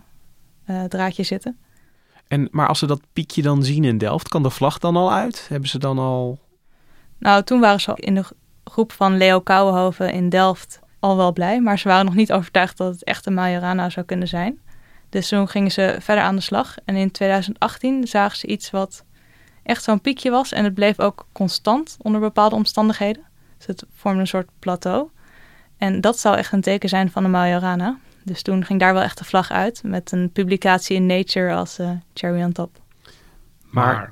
het draadje zitten. Maar als ze dat piekje dan zien in Delft, kan de vlag dan al uit? Hebben ze dan al... Nou, toen waren ze in de groep van Leo Kouwenhoven in Delft al wel blij. Maar ze waren nog niet overtuigd dat het echt een Majorana zou kunnen zijn. Dus toen gingen ze verder aan de slag. En in 2018 zagen ze iets wat echt zo'n piekje was. En het bleef ook constant onder bepaalde omstandigheden. Dus het vormde een soort plateau. En dat zou echt een teken zijn van een Majorana. Dus toen ging daar wel echt de vlag uit met een publicatie in Nature als cherry on top. Maar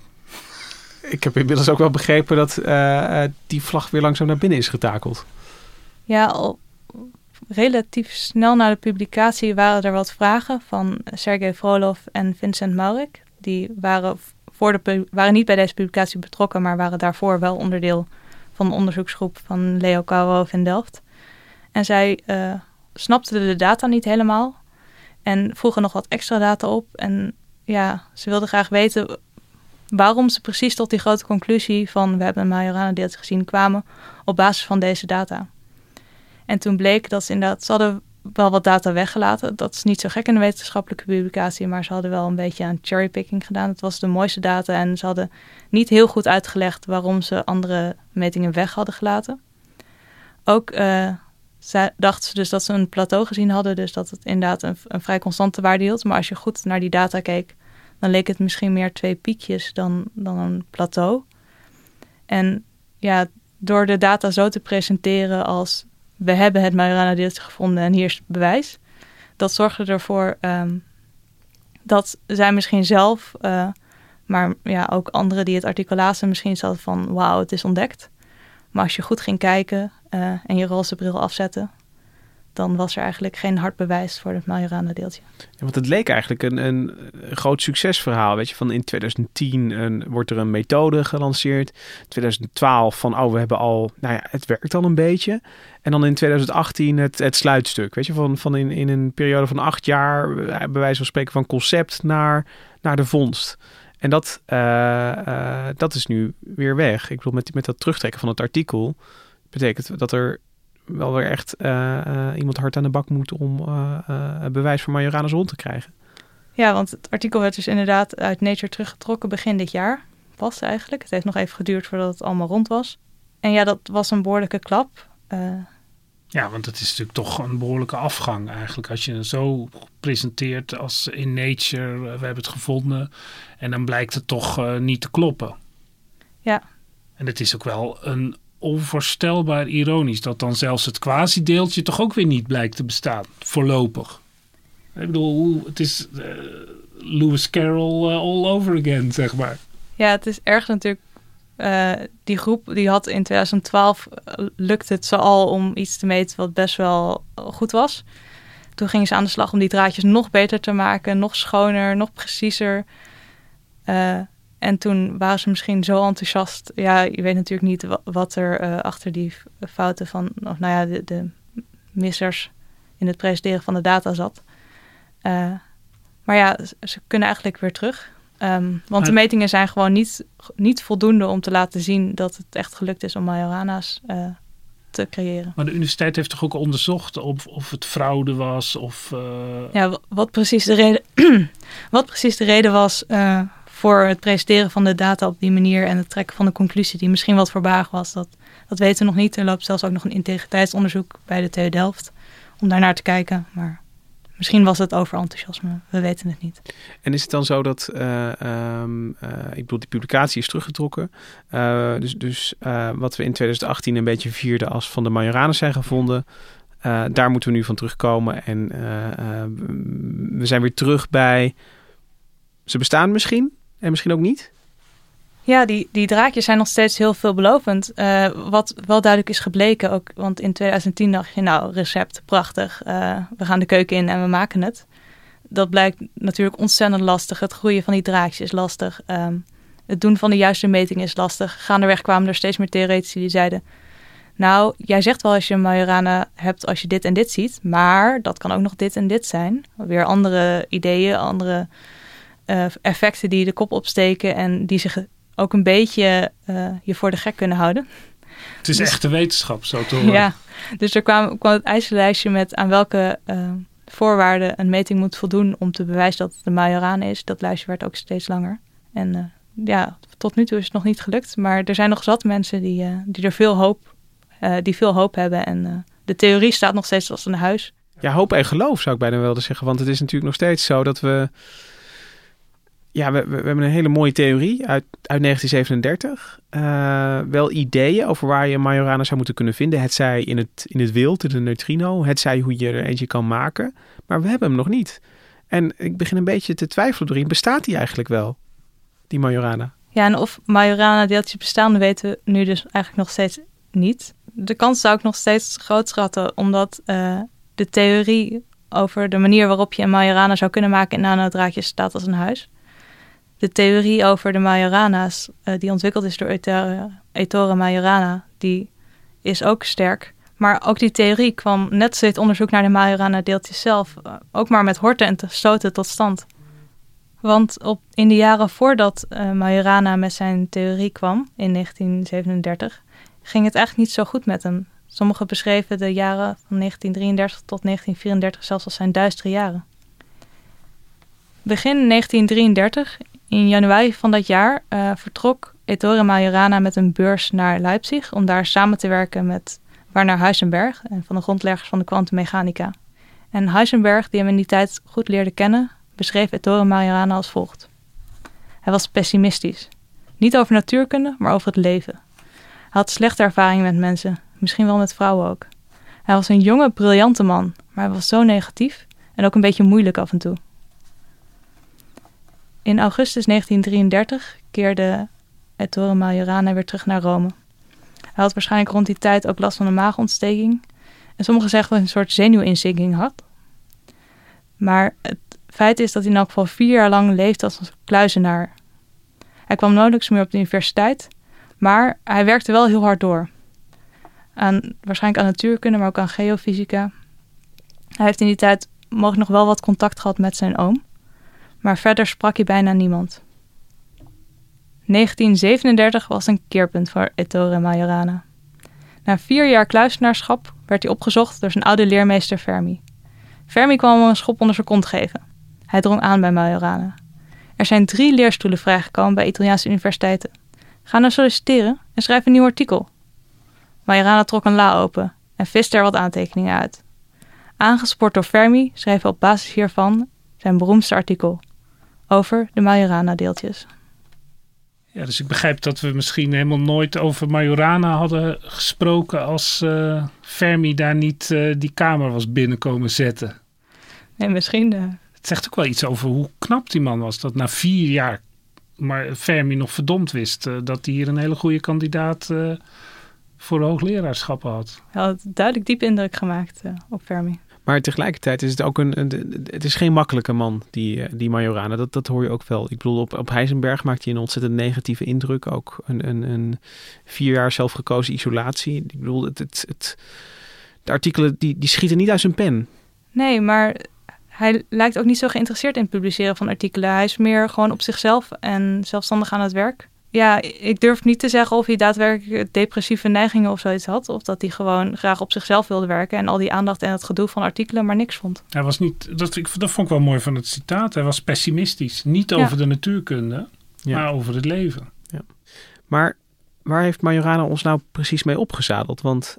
ik heb inmiddels ook wel begrepen dat die vlag weer langzaam naar binnen is getakeld. Ja, al relatief snel na de publicatie waren er wat vragen van Sergej Frolov en Vincent Maurik. Die waren niet bij deze publicatie betrokken, maar waren daarvoor wel onderdeel van de onderzoeksgroep van Leo Kouwenhoven in Delft. En zij snapten de data niet helemaal en vroegen nog wat extra data op. En ja, ze wilden graag weten waarom ze precies tot die grote conclusie van we hebben een Majorana-deeltje gezien kwamen op basis van deze data. En toen bleek dat ze inderdaad, ze hadden wel wat data weggelaten. Dat is niet zo gek in een wetenschappelijke publicatie, maar ze hadden wel een beetje aan cherrypicking gedaan. Het was de mooiste data en ze hadden niet heel goed uitgelegd waarom ze andere metingen weg hadden gelaten. Ook dachten ze dus dat ze een plateau gezien hadden, dus dat het inderdaad een vrij constante waarde hield. Maar als je goed naar die data keek, dan leek het misschien meer 2 piekjes dan een plateau. En ja, door de data zo te presenteren als we hebben het Majorana-deeltje gevonden en hier is het bewijs. Dat zorgde ervoor dat zij misschien zelf, maar ja, ook anderen die het artikel lazen, misschien hadden van wauw, het is ontdekt. Maar als je goed ging kijken en je roze bril afzette, dan was er eigenlijk geen hard bewijs voor het Majorana-deeltje. Ja, want het leek eigenlijk een groot succesverhaal. Weet je, van in 2010 wordt er een methode gelanceerd. 2012 van, we hebben al, het werkt al een beetje. En dan in 2018 het sluitstuk. Weet je, van in een periode van 8 jaar, bij wijze van spreken van concept naar de vondst. En dat is nu weer weg. Ik bedoel, met dat terugtrekken van het artikel betekent dat er wel weer echt iemand hard aan de bak moet om bewijs voor Majorana's rond te krijgen. Ja, want het artikel werd dus inderdaad uit Nature teruggetrokken begin dit jaar. Pas eigenlijk. Het heeft nog even geduurd voordat het allemaal rond was. En ja, dat was een behoorlijke klap. Ja, want het is natuurlijk toch een behoorlijke afgang eigenlijk. Als je het zo presenteert als in Nature, we hebben het gevonden. En dan blijkt het toch niet te kloppen. Ja. En het is ook wel een onvoorstelbaar ironisch dat dan zelfs het quasi-deeltje toch ook weer niet blijkt te bestaan. Voorlopig. Ik bedoel, het is Lewis Carroll all over again, zeg maar. Ja, het is erg natuurlijk. Die groep die had in 2012 lukte het ze al om iets te meten wat best wel goed was. Toen gingen ze aan de slag om die draadjes nog beter te maken, nog schoner, nog preciezer. En toen waren ze misschien zo enthousiast. Ja, je weet natuurlijk niet wat er achter die fouten van, de missers in het presenteren van de data zat. Maar ja, ze kunnen eigenlijk weer terug. Want de metingen zijn gewoon niet voldoende om te laten zien dat het echt gelukt is om Majorana's te creëren. Maar de universiteit heeft toch ook onderzocht of het fraude was? Ja, wat precies de reden was voor het presenteren van de data op die manier en het trekken van de conclusie die misschien wat voorbarig was, dat weten we nog niet. Er loopt zelfs ook nog een integriteitsonderzoek bij de TU Delft om daarnaar te kijken, maar misschien was het overenthousiasme. We weten het niet. En is het dan zo dat, ik bedoel, die publicatie is teruggetrokken. Dus wat we in 2018 een beetje vierden als van de Majoranen zijn gevonden, daar moeten we nu van terugkomen. En we zijn weer terug bij, ze bestaan misschien en misschien ook niet. Ja, die draadjes zijn nog steeds heel veelbelovend. Wat wel duidelijk is gebleken ook, want in 2010 dacht je, recept, prachtig. We gaan de keuken in en we maken het. Dat blijkt natuurlijk ontzettend lastig. Het groeien van die draadjes is lastig. Het doen van de juiste meting is lastig. Gaandeweg kwamen er steeds meer theoretici die zeiden, jij zegt wel als je een Majorana hebt als je dit en dit ziet, maar dat kan ook nog dit en dit zijn. Weer andere ideeën, andere effecten die de kop opsteken en die zich ook een beetje je voor de gek kunnen houden. Het is echte wetenschap, zo te horen. Ja, dus er kwam het eisenlijstje met aan welke voorwaarden een meting moet voldoen om te bewijzen dat het de Majorana is. Dat lijstje werd ook steeds langer. En tot nu toe is het nog niet gelukt. Maar er zijn nog zat mensen die veel hoop hebben. En de theorie staat nog steeds als een huis. Ja, hoop en geloof zou ik bijna willen zeggen. Want het is natuurlijk nog steeds zo dat we... Ja, we hebben een hele mooie theorie uit 1937. Wel ideeën over waar je een Majorana zou moeten kunnen vinden. Het zij in het wild, in de neutrino. Het zij hoe je er eentje kan maken. Maar we hebben hem nog niet. En ik begin een beetje te twijfelen erin. Bestaat die eigenlijk wel, die Majorana? Ja, en of Majorana-deeltjes bestaan, weten we nu dus eigenlijk nog steeds niet. De kans zou ik nog steeds groot schatten, omdat de theorie over de manier waarop je een Majorana zou kunnen maken in nanodraadjes staat als een huis. De theorie over de Majorana's, die ontwikkeld is door Ettore Majorana, die is ook sterk. Maar ook die theorie kwam net als dit onderzoek naar de Majorana-deeltjes zelf ook maar met horten en stoten tot stand. Want in de jaren voordat Majorana met zijn theorie kwam, in 1937, ging het eigenlijk niet zo goed met hem. Sommigen beschreven de jaren van 1933 tot 1934 zelfs als zijn duistere jaren. Begin 1933, in januari van dat jaar, vertrok Ettore Majorana met een beurs naar Leipzig om daar samen te werken met Werner Heisenberg, een van de grondleggers van de kwantummechanica. En Heisenberg, die hem in die tijd goed leerde kennen, beschreef Ettore Majorana als volgt. Hij was pessimistisch. Niet over natuurkunde, maar over het leven. Hij had slechte ervaringen met mensen, misschien wel met vrouwen ook. Hij was een jonge, briljante man, maar hij was zo negatief en ook een beetje moeilijk af en toe. In augustus 1933 keerde Ettore Majorana weer terug naar Rome. Hij had waarschijnlijk rond die tijd ook last van een maagontsteking. En sommigen zeggen dat hij een soort zenuwinzinking had. Maar het feit is dat hij in elk geval 4 jaar lang leefde als een kluizenaar. Hij kwam nauwelijks meer op de universiteit, maar hij werkte wel heel hard door. Waarschijnlijk aan natuurkunde, maar ook aan geofysica. Hij heeft in die tijd mogelijk nog wel wat contact gehad met zijn oom. Maar verder sprak hij bijna niemand. 1937 was een keerpunt voor Ettore Majorana. Na 4 jaar kluizenaarschap werd hij opgezocht door zijn oude leermeester Fermi. Fermi kwam hem een schop onder zijn kont geven. Hij drong aan bij Majorana. Er zijn 3 leerstoelen vrijgekomen bij Italiaanse universiteiten. Ga nou solliciteren en schrijf een nieuw artikel. Majorana trok een la open en viste er wat aantekeningen uit. Aangespoord door Fermi schreef hij op basis hiervan zijn beroemdste artikel over de Majorana-deeltjes. Ja, dus ik begrijp dat we misschien helemaal nooit over Majorana hadden gesproken als Fermi daar niet die kamer was binnenkomen zetten. Nee, misschien. Het zegt ook wel iets over hoe knap die man was. Dat na 4 jaar maar Fermi nog verdomd wist dat hij hier een hele goede kandidaat voor hoogleraarschap had. Hij had duidelijk diep indruk gemaakt op Fermi. Maar tegelijkertijd is het ook het is geen makkelijke man, die Majorana. Dat hoor je ook wel. Ik bedoel, op Heisenberg maakt hij een ontzettend negatieve indruk. Ook een 4 jaar zelfgekozen isolatie. Ik bedoel, de artikelen die schieten niet uit zijn pen. Nee, maar hij lijkt ook niet zo geïnteresseerd in het publiceren van artikelen. Hij is meer gewoon op zichzelf en zelfstandig aan het werk. Ja, ik durf niet te zeggen of hij daadwerkelijk depressieve neigingen of zoiets had. Of dat hij gewoon graag op zichzelf wilde werken en al die aandacht en het gedoe van artikelen maar niks vond. Hij was niet, dat vond ik wel mooi van het citaat. Hij was pessimistisch. Niet over de natuurkunde, maar over het leven. Ja. Maar waar heeft Majorana ons nou precies mee opgezadeld? Want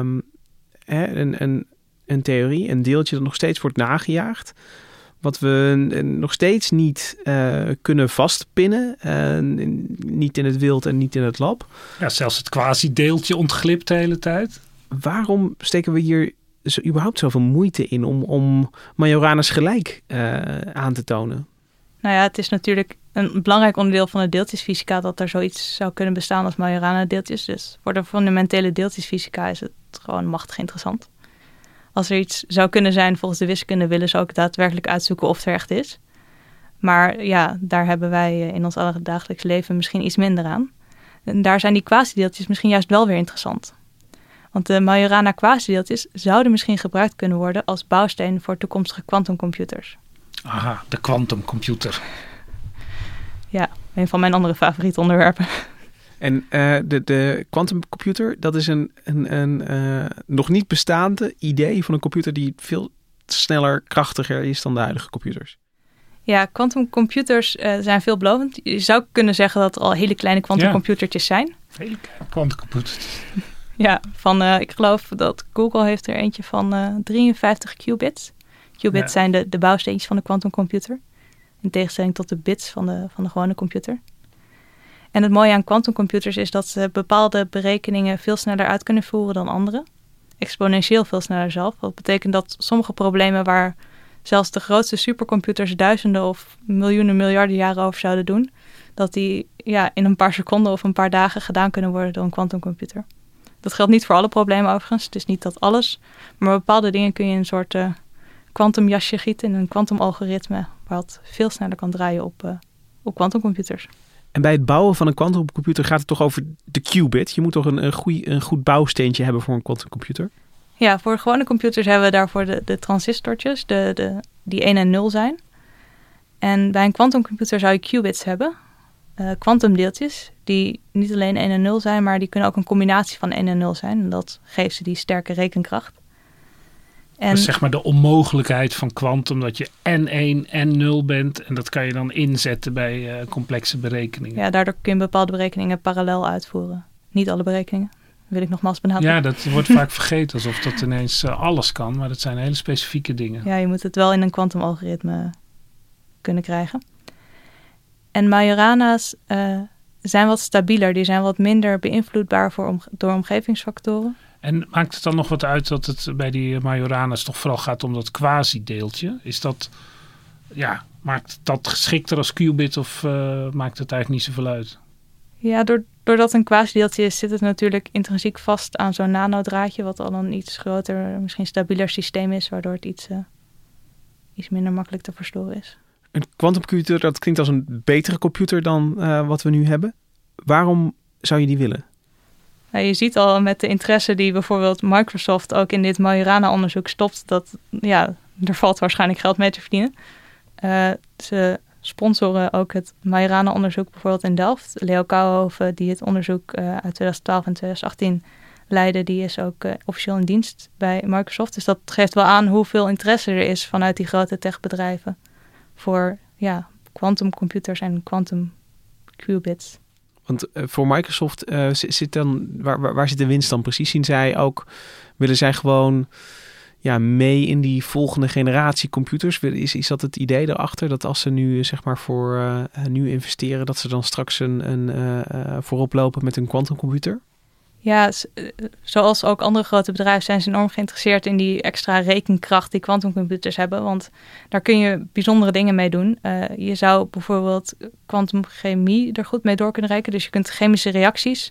een theorie, een deeltje dat nog steeds wordt nagejaagd. Wat we nog steeds niet kunnen vastpinnen. Niet in het wild en niet in het lab. Ja, zelfs het quasi-deeltje ontglipt de hele tijd. Waarom steken we hier überhaupt zoveel moeite in om Majorana's gelijk aan te tonen? Nou ja, het is natuurlijk een belangrijk onderdeel van de deeltjesfysica dat er zoiets zou kunnen bestaan als Majorana-deeltjes. Dus voor de fundamentele deeltjesfysica is het gewoon machtig interessant. Als er iets zou kunnen zijn volgens de wiskunde, willen ze ook daadwerkelijk uitzoeken of er echt is. Maar ja, daar hebben wij in ons dagelijks leven misschien iets minder aan. En daar zijn die quasideeltjes misschien juist wel weer interessant. Want de Majorana quasideeltjes zouden misschien gebruikt kunnen worden als bouwsteen voor toekomstige kwantumcomputers. Aha, de kwantumcomputer. Ja, een van mijn andere favoriete onderwerpen. En de quantumcomputer, dat is een nog niet bestaande idee van een computer die veel sneller, krachtiger is dan de huidige computers. Ja, quantumcomputers zijn veelbelovend. Je zou kunnen zeggen dat er al hele kleine quantumcomputertjes zijn. Hele kleine quantumcomputers. Ja, ik geloof dat Google heeft er eentje van 53 qubits. Qubits zijn de bouwsteentjes van de quantumcomputer. In tegenstelling tot de bits van de gewone computer. En het mooie aan quantumcomputers is dat ze bepaalde berekeningen veel sneller uit kunnen voeren dan andere. Exponentieel veel sneller zelf. Dat betekent dat sommige problemen waar zelfs de grootste supercomputers duizenden of miljoenen, miljarden jaren over zouden doen, dat die in een paar seconden of een paar dagen gedaan kunnen worden door een quantumcomputer. Dat geldt niet voor alle problemen overigens. Het is niet dat alles. Maar bepaalde dingen kun je in een soort quantumjasje gieten, in een quantumalgoritme, wat veel sneller kan draaien op quantumcomputers. En bij het bouwen van een quantumcomputer gaat het toch over de qubit. Je moet toch een goed bouwsteentje hebben voor een quantumcomputer? Ja, voor gewone computers hebben we daarvoor de transistortjes, die 1 en 0 zijn. En bij een quantumcomputer zou je qubits hebben, quantumdeeltjes, die niet alleen 1 en 0 zijn, maar die kunnen ook een combinatie van 1 en 0 zijn. En dat geeft ze die sterke rekenkracht. En dus zeg maar de onmogelijkheid van kwantum, dat je en 1 en 0 bent. En dat kan je dan inzetten bij complexe berekeningen. Ja, daardoor kun je bepaalde berekeningen parallel uitvoeren. Niet alle berekeningen, wil ik nogmaals benadrukken. Ja, dat wordt vaak vergeten alsof dat ineens alles kan. Maar dat zijn hele specifieke dingen. Ja, je moet het wel in een kwantumalgoritme kunnen krijgen. En Majorana's zijn wat stabieler. Die zijn wat minder beïnvloedbaar door omgevingsfactoren. En maakt het dan nog wat uit dat het bij die Majorana's toch vooral gaat om dat quasi-deeltje? Is dat, maakt dat geschikter als qubit of maakt het eigenlijk niet zoveel uit? Ja, doordat een quasi-deeltje is, zit het natuurlijk intrinsiek vast aan zo'n nanodraadje, wat al een iets groter, misschien stabieler systeem is, waardoor het iets minder makkelijk te verstoren is. Een quantumcomputer, dat klinkt als een betere computer dan wat we nu hebben. Waarom zou je die willen? Nou, je ziet al met de interesse die bijvoorbeeld Microsoft ook in dit Majorana-onderzoek stopt, dat er valt waarschijnlijk geld mee te verdienen. Ze sponsoren ook het Majorana-onderzoek bijvoorbeeld in Delft. Leo Kouwenhoven, die het onderzoek uit 2012 en 2018 leidde, die is ook officieel in dienst bij Microsoft. Dus dat geeft wel aan hoeveel interesse er is vanuit die grote techbedrijven voor quantumcomputers en quantum qubits. Want voor Microsoft zit dan, waar zit de winst dan precies? Willen zij gewoon mee in die volgende generatie computers? Is dat het idee erachter? Dat als ze nu zeg maar voor nu investeren, dat ze dan straks een voorop lopen met een quantumcomputer? Ja, zoals ook andere grote bedrijven zijn ze enorm geïnteresseerd in die extra rekenkracht die quantumcomputers hebben. Want daar kun je bijzondere dingen mee doen. Je zou bijvoorbeeld quantumchemie er goed mee door kunnen rekenen. Dus je kunt chemische reacties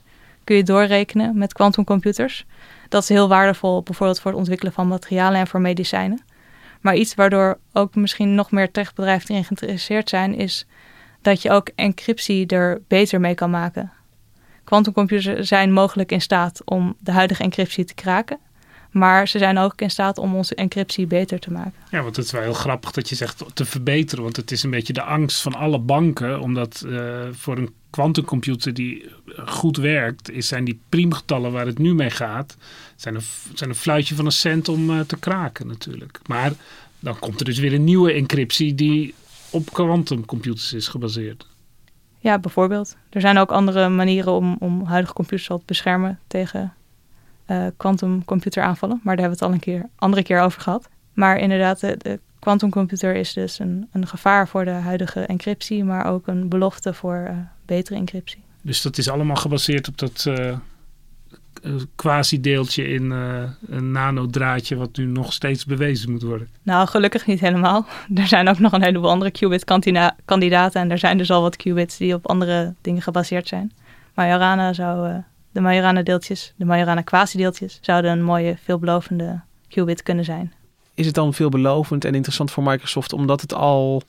kun je doorrekenen met quantumcomputers. Dat is heel waardevol, bijvoorbeeld voor het ontwikkelen van materialen en voor medicijnen. Maar iets waardoor ook misschien nog meer techbedrijven erin geïnteresseerd zijn, is dat je ook encryptie er beter mee kan maken. Quantumcomputers zijn mogelijk in staat om de huidige encryptie te kraken. Maar ze zijn ook in staat om onze encryptie beter te maken. Ja, want het is wel heel grappig dat je zegt te verbeteren. Want het is een beetje de angst van alle banken. Omdat voor een quantumcomputer die goed werkt, zijn die priemgetallen waar het nu mee gaat, zijn een fluitje van een cent om te kraken natuurlijk. Maar dan komt er dus weer een nieuwe encryptie die op quantumcomputers is gebaseerd. Ja, bijvoorbeeld. Er zijn ook andere manieren om huidige computers al te beschermen tegen quantumcomputeraanvallen. Maar daar hebben we het al een andere keer over gehad. Maar inderdaad, de quantumcomputer is dus een gevaar voor de huidige encryptie, maar ook een belofte voor betere encryptie. Dus dat is allemaal gebaseerd op dat quasi-deeltje in een nanodraadje wat nu nog steeds bewezen moet worden. Nou, gelukkig niet helemaal. Er zijn ook nog een heleboel andere qubit-kandidaten en er zijn dus al wat qubits die op andere dingen gebaseerd zijn. De Majorana-deeltjes, de Majorana-quasi-deeltjes, zouden een mooie, veelbelovende qubit kunnen zijn. Is het dan veelbelovend en interessant voor Microsoft omdat het al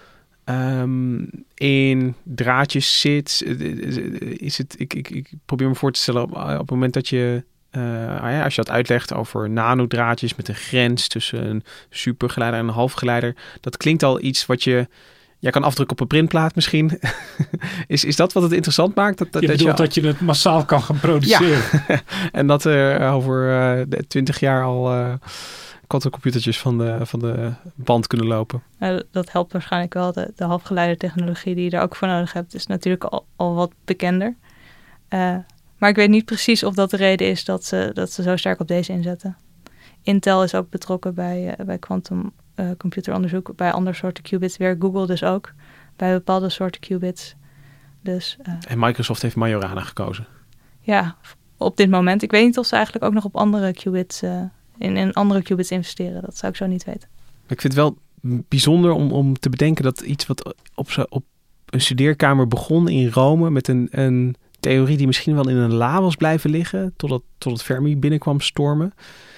in draadjes zit? Is het? Ik probeer me voor te stellen op het moment dat je, als je dat uitlegt over nanodraadjes met een grens tussen een supergeleider en een halfgeleider, dat klinkt al iets wat je kan afdrukken op een printplaat misschien. Is dat wat het interessant maakt? Dat je het massaal kan gaan produceren. Ja. En dat er over 20 jaar al quantumcomputertjes van de band kunnen lopen. Dat helpt waarschijnlijk wel. De halfgeleidertechnologie die je daar ook voor nodig hebt is natuurlijk al wat bekender. Maar ik weet niet precies of dat de reden is dat ze zo sterk op deze inzetten. Intel is ook betrokken bij quantumcomputeronderzoek bij andere soorten qubits. Weer Google dus ook bij bepaalde soorten qubits. Dus, en Microsoft heeft Majorana gekozen. Ja, op dit moment. Ik weet niet of ze eigenlijk ook nog op andere qubits in andere qubits investeren. Dat zou ik zo niet weten. Ik vind het wel bijzonder om te bedenken dat iets wat op een studeerkamer begon in Rome met een theorie die misschien wel in een la was blijven liggen totdat Fermi binnenkwam stormen.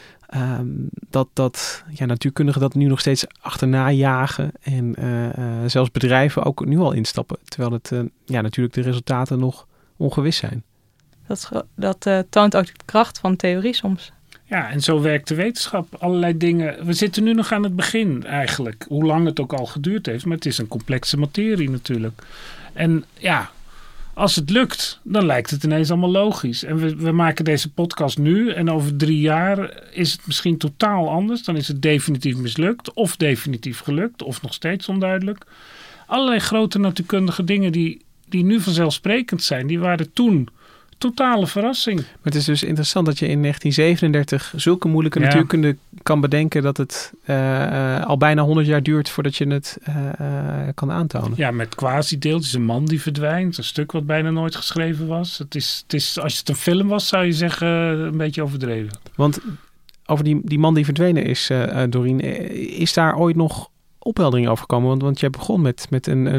Dat natuurkundigen dat nu nog steeds achterna jagen en zelfs bedrijven ook nu al instappen. Terwijl het natuurlijk de resultaten nog ongewis zijn. Dat toont ook de kracht van theorie soms. Ja, en zo werkt de wetenschap. Allerlei dingen. We zitten nu nog aan het begin eigenlijk. Hoe lang het ook al geduurd heeft. Maar het is een complexe materie natuurlijk. En ja, als het lukt, dan lijkt het ineens allemaal logisch. En we maken deze podcast nu. En over 3 jaar is het misschien totaal anders. Dan is het definitief mislukt. Of definitief gelukt. Of nog steeds onduidelijk. Allerlei grote natuurkundige dingen die nu vanzelfsprekend zijn. Die waren toen totale verrassing. Maar het is dus interessant dat je in 1937 zulke moeilijke natuurkunde kan bedenken dat het al bijna 100 jaar duurt voordat je het kan aantonen. Ja, met quasi-deeltjes, een man die verdwijnt, een stuk wat bijna nooit geschreven was. Het is, als het een film was, zou je zeggen, een beetje overdreven. Want over die man die verdwenen is, Dorien, is daar ooit nog opheldering over gekomen? Want je begon met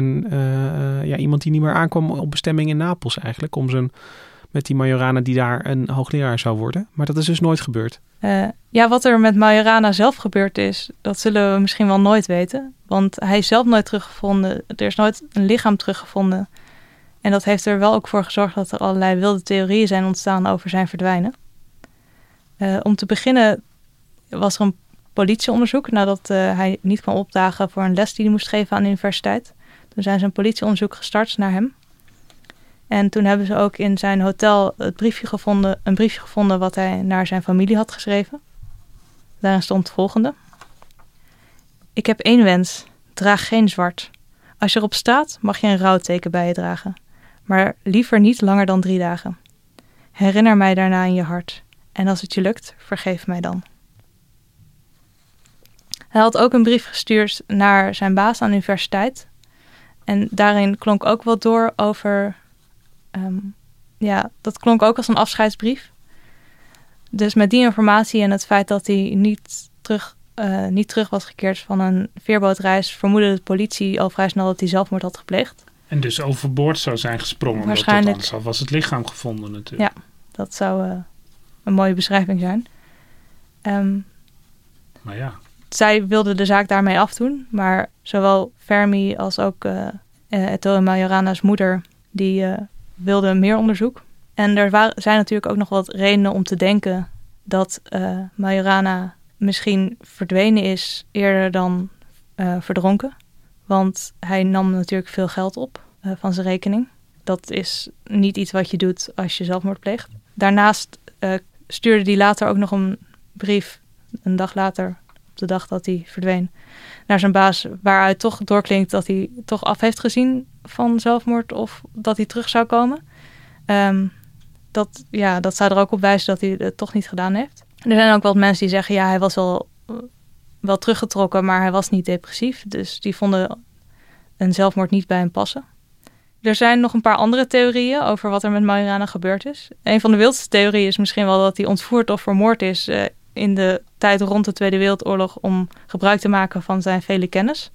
iemand die niet meer aankwam op bestemming in Napels eigenlijk, met die Majorana die daar een hoogleraar zou worden. Maar dat is dus nooit gebeurd. Wat er met Majorana zelf gebeurd is, dat zullen we misschien wel nooit weten. Want hij is zelf nooit teruggevonden. Er is nooit een lichaam teruggevonden. En dat heeft er wel ook voor gezorgd dat er allerlei wilde theorieën zijn ontstaan over zijn verdwijnen. Om te beginnen was er een politieonderzoek nadat hij niet kwam opdagen voor een les die hij moest geven aan de universiteit. Toen zijn ze een politieonderzoek gestart naar hem. En toen hebben ze ook in zijn hotel een briefje gevonden wat hij naar zijn familie had geschreven. Daarin stond het volgende. Ik heb 1 wens. Draag geen zwart. Als je erop staat, mag je een rouwteken bij je dragen. Maar liever niet langer dan 3 dagen. Herinner mij daarna in je hart. En als het je lukt, vergeef mij dan. Hij had ook een brief gestuurd naar zijn baas aan de universiteit. En daarin klonk ook wat door over dat klonk ook als een afscheidsbrief. Dus met die informatie en het feit dat hij niet terug was gekeerd van een veerbootreis, vermoedde de politie al vrij snel dat hij zelfmoord had gepleegd. En dus overboord zou zijn gesprongen. Waarschijnlijk. Anders was het lichaam gevonden natuurlijk. Ja, Dat zou een mooie beschrijving zijn. Maar ja. Zij wilde de zaak daarmee afdoen, maar zowel Fermi als ook Ettore Majorana's moeder, die wilden meer onderzoek. En er zijn natuurlijk ook nog wat redenen om te denken dat Majorana misschien verdwenen is eerder dan verdronken. Want hij nam natuurlijk veel geld op van zijn rekening. Dat is niet iets wat je doet als je zelfmoord pleegt. Daarnaast stuurde hij later ook nog een brief, een dag later, op de dag dat hij verdween, naar zijn baas, waaruit toch doorklinkt dat hij toch af heeft gezien van zelfmoord of dat hij terug zou komen. Dat zou er ook op wijzen dat hij het toch niet gedaan heeft. Er zijn ook wel mensen die zeggen, ja, hij was wel teruggetrokken, maar hij was niet depressief. Dus die vonden een zelfmoord niet bij hem passen. Er zijn nog een paar andere theorieën over wat er met Majorana gebeurd is. Een van de wildste theorieën is misschien wel dat hij ontvoerd of vermoord is in de tijd rond de Tweede Wereldoorlog om gebruik te maken van zijn vele kennis.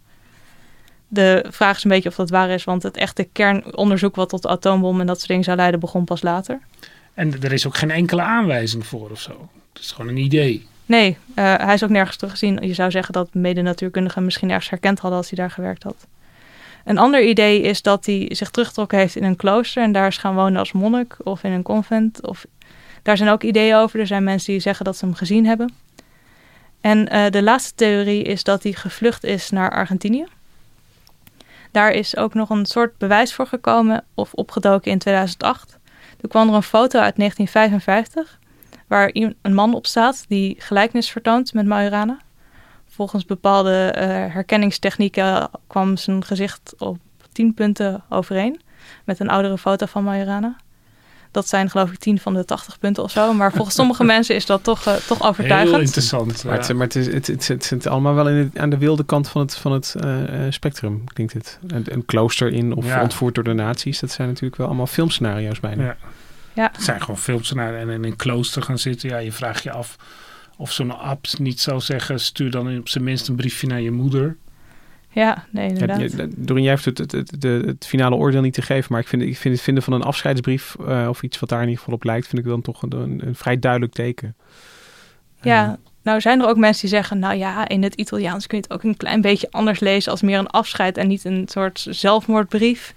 De vraag is een beetje of dat waar is, want het echte kernonderzoek wat tot de atoombom en dat soort dingen zou leiden begon pas later. En er is ook geen enkele aanwijzing voor of zo. Het is gewoon een idee. Nee, hij is ook nergens teruggezien. Je zou zeggen dat mede-natuurkundigen misschien ergens herkend hadden als hij daar gewerkt had. Een ander idee is dat hij zich teruggetrokken heeft in een klooster en daar is gaan wonen als monnik of in een convent. Daar zijn ook ideeën over. Er zijn mensen die zeggen dat ze hem gezien hebben. En de laatste theorie is dat hij gevlucht is naar Argentinië. Daar is ook nog een soort bewijs voor gekomen of opgedoken in 2008. Toen kwam er een foto uit 1955 waar een man op staat die gelijkenis vertoont met Majorana. Volgens bepaalde herkenningstechnieken kwam zijn gezicht op 10 punten overeen met een oudere foto van Majorana. Dat zijn geloof ik 10 van de 80 punten of zo. Maar volgens sommige mensen is dat toch overtuigend. Heel interessant. Ja. Maar het zit allemaal wel aan de wilde kant van het spectrum, klinkt het. Een klooster in of ontvoerd door de nazi's. Dat zijn natuurlijk wel allemaal filmscenario's bijna. Ja. Het zijn gewoon filmscenario's. En in een klooster gaan zitten. Ja, je vraagt je af of zo'n abt niet zou zeggen, stuur dan op zijn minst een briefje naar je moeder. Ja, nee, inderdaad. Dorien, jij hoeft het finale oordeel niet te geven, maar ik vind het vinden van een afscheidsbrief of iets wat daar in ieder geval op lijkt, vind ik dan toch een vrij duidelijk teken. Ja, nou zijn er ook mensen die zeggen, nou ja, in het Italiaans kun je het ook een klein beetje anders lezen als meer een afscheid en niet een soort zelfmoordbrief.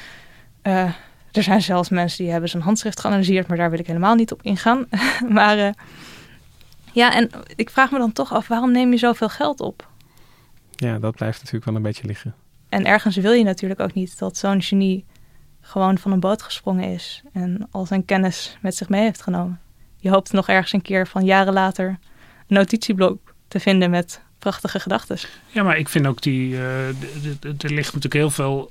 Er zijn zelfs mensen die hebben zijn handschrift geanalyseerd, maar daar wil ik helemaal niet op ingaan. Maar ja, en ik vraag me dan toch af, waarom neem je zoveel geld op? Ja, dat blijft natuurlijk wel een beetje liggen. En ergens wil je natuurlijk ook niet dat zo'n genie gewoon van een boot gesprongen is en al zijn kennis met zich mee heeft genomen. Je hoopt nog ergens een keer van jaren later een notitieblok te vinden met prachtige gedachten. Ja, maar ik vind ook er ligt natuurlijk heel veel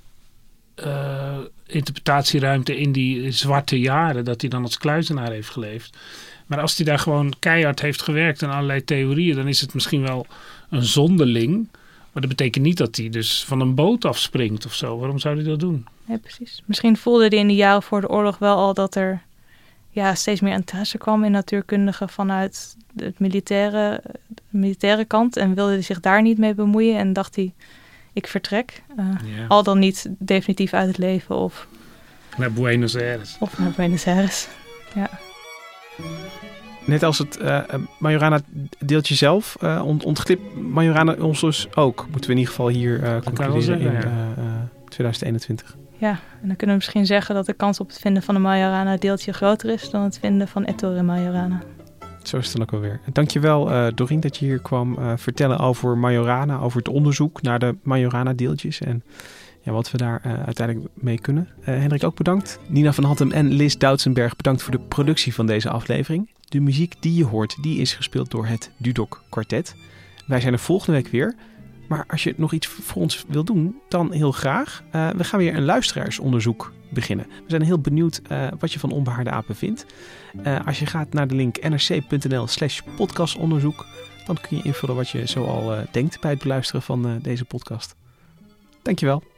interpretatieruimte in die zwarte jaren dat hij dan als kluizenaar heeft geleefd. Maar als hij daar gewoon keihard heeft gewerkt aan allerlei theorieën, dan is het misschien wel een zonderling. Maar dat betekent niet dat hij dus van een boot afspringt of zo. Waarom zou hij dat doen? Ja, precies. Misschien voelde hij in de jaren voor de oorlog wel al dat er steeds meer interesse kwam in natuurkundigen vanuit het militaire kant. En wilde hij zich daar niet mee bemoeien. En dacht hij, ik vertrek. Al dan niet definitief uit het leven of naar Buenos Aires. Of naar Buenos Aires, ja. Net als het Majorana-deeltje zelf ontglipt Majorana ons dus ook. Moeten we in ieder geval hier concluderen in 2021. Ja, en dan kunnen we misschien zeggen dat de kans op het vinden van een Majorana-deeltje groter is dan het vinden van Ettore Majorana. Zo is het dan ook alweer. Dankjewel Dorien dat je hier kwam vertellen over Majorana, over het onderzoek naar de Majorana-deeltjes en wat we daar uiteindelijk mee kunnen. Hendrik ook bedankt. Nina van Hattem en Liz Doutsenberg bedankt voor de productie van deze aflevering. De muziek die je hoort, die is gespeeld door het Dudok Quartet. Wij zijn er volgende week weer. Maar als je nog iets voor ons wil doen, dan heel graag. We gaan weer een luisteraarsonderzoek beginnen. We zijn heel benieuwd wat je van Onbehaarde Apen vindt. Als je gaat naar de link nrc.nl/podcastonderzoek, dan kun je invullen wat je zoal denkt bij het beluisteren van deze podcast. Dankjewel.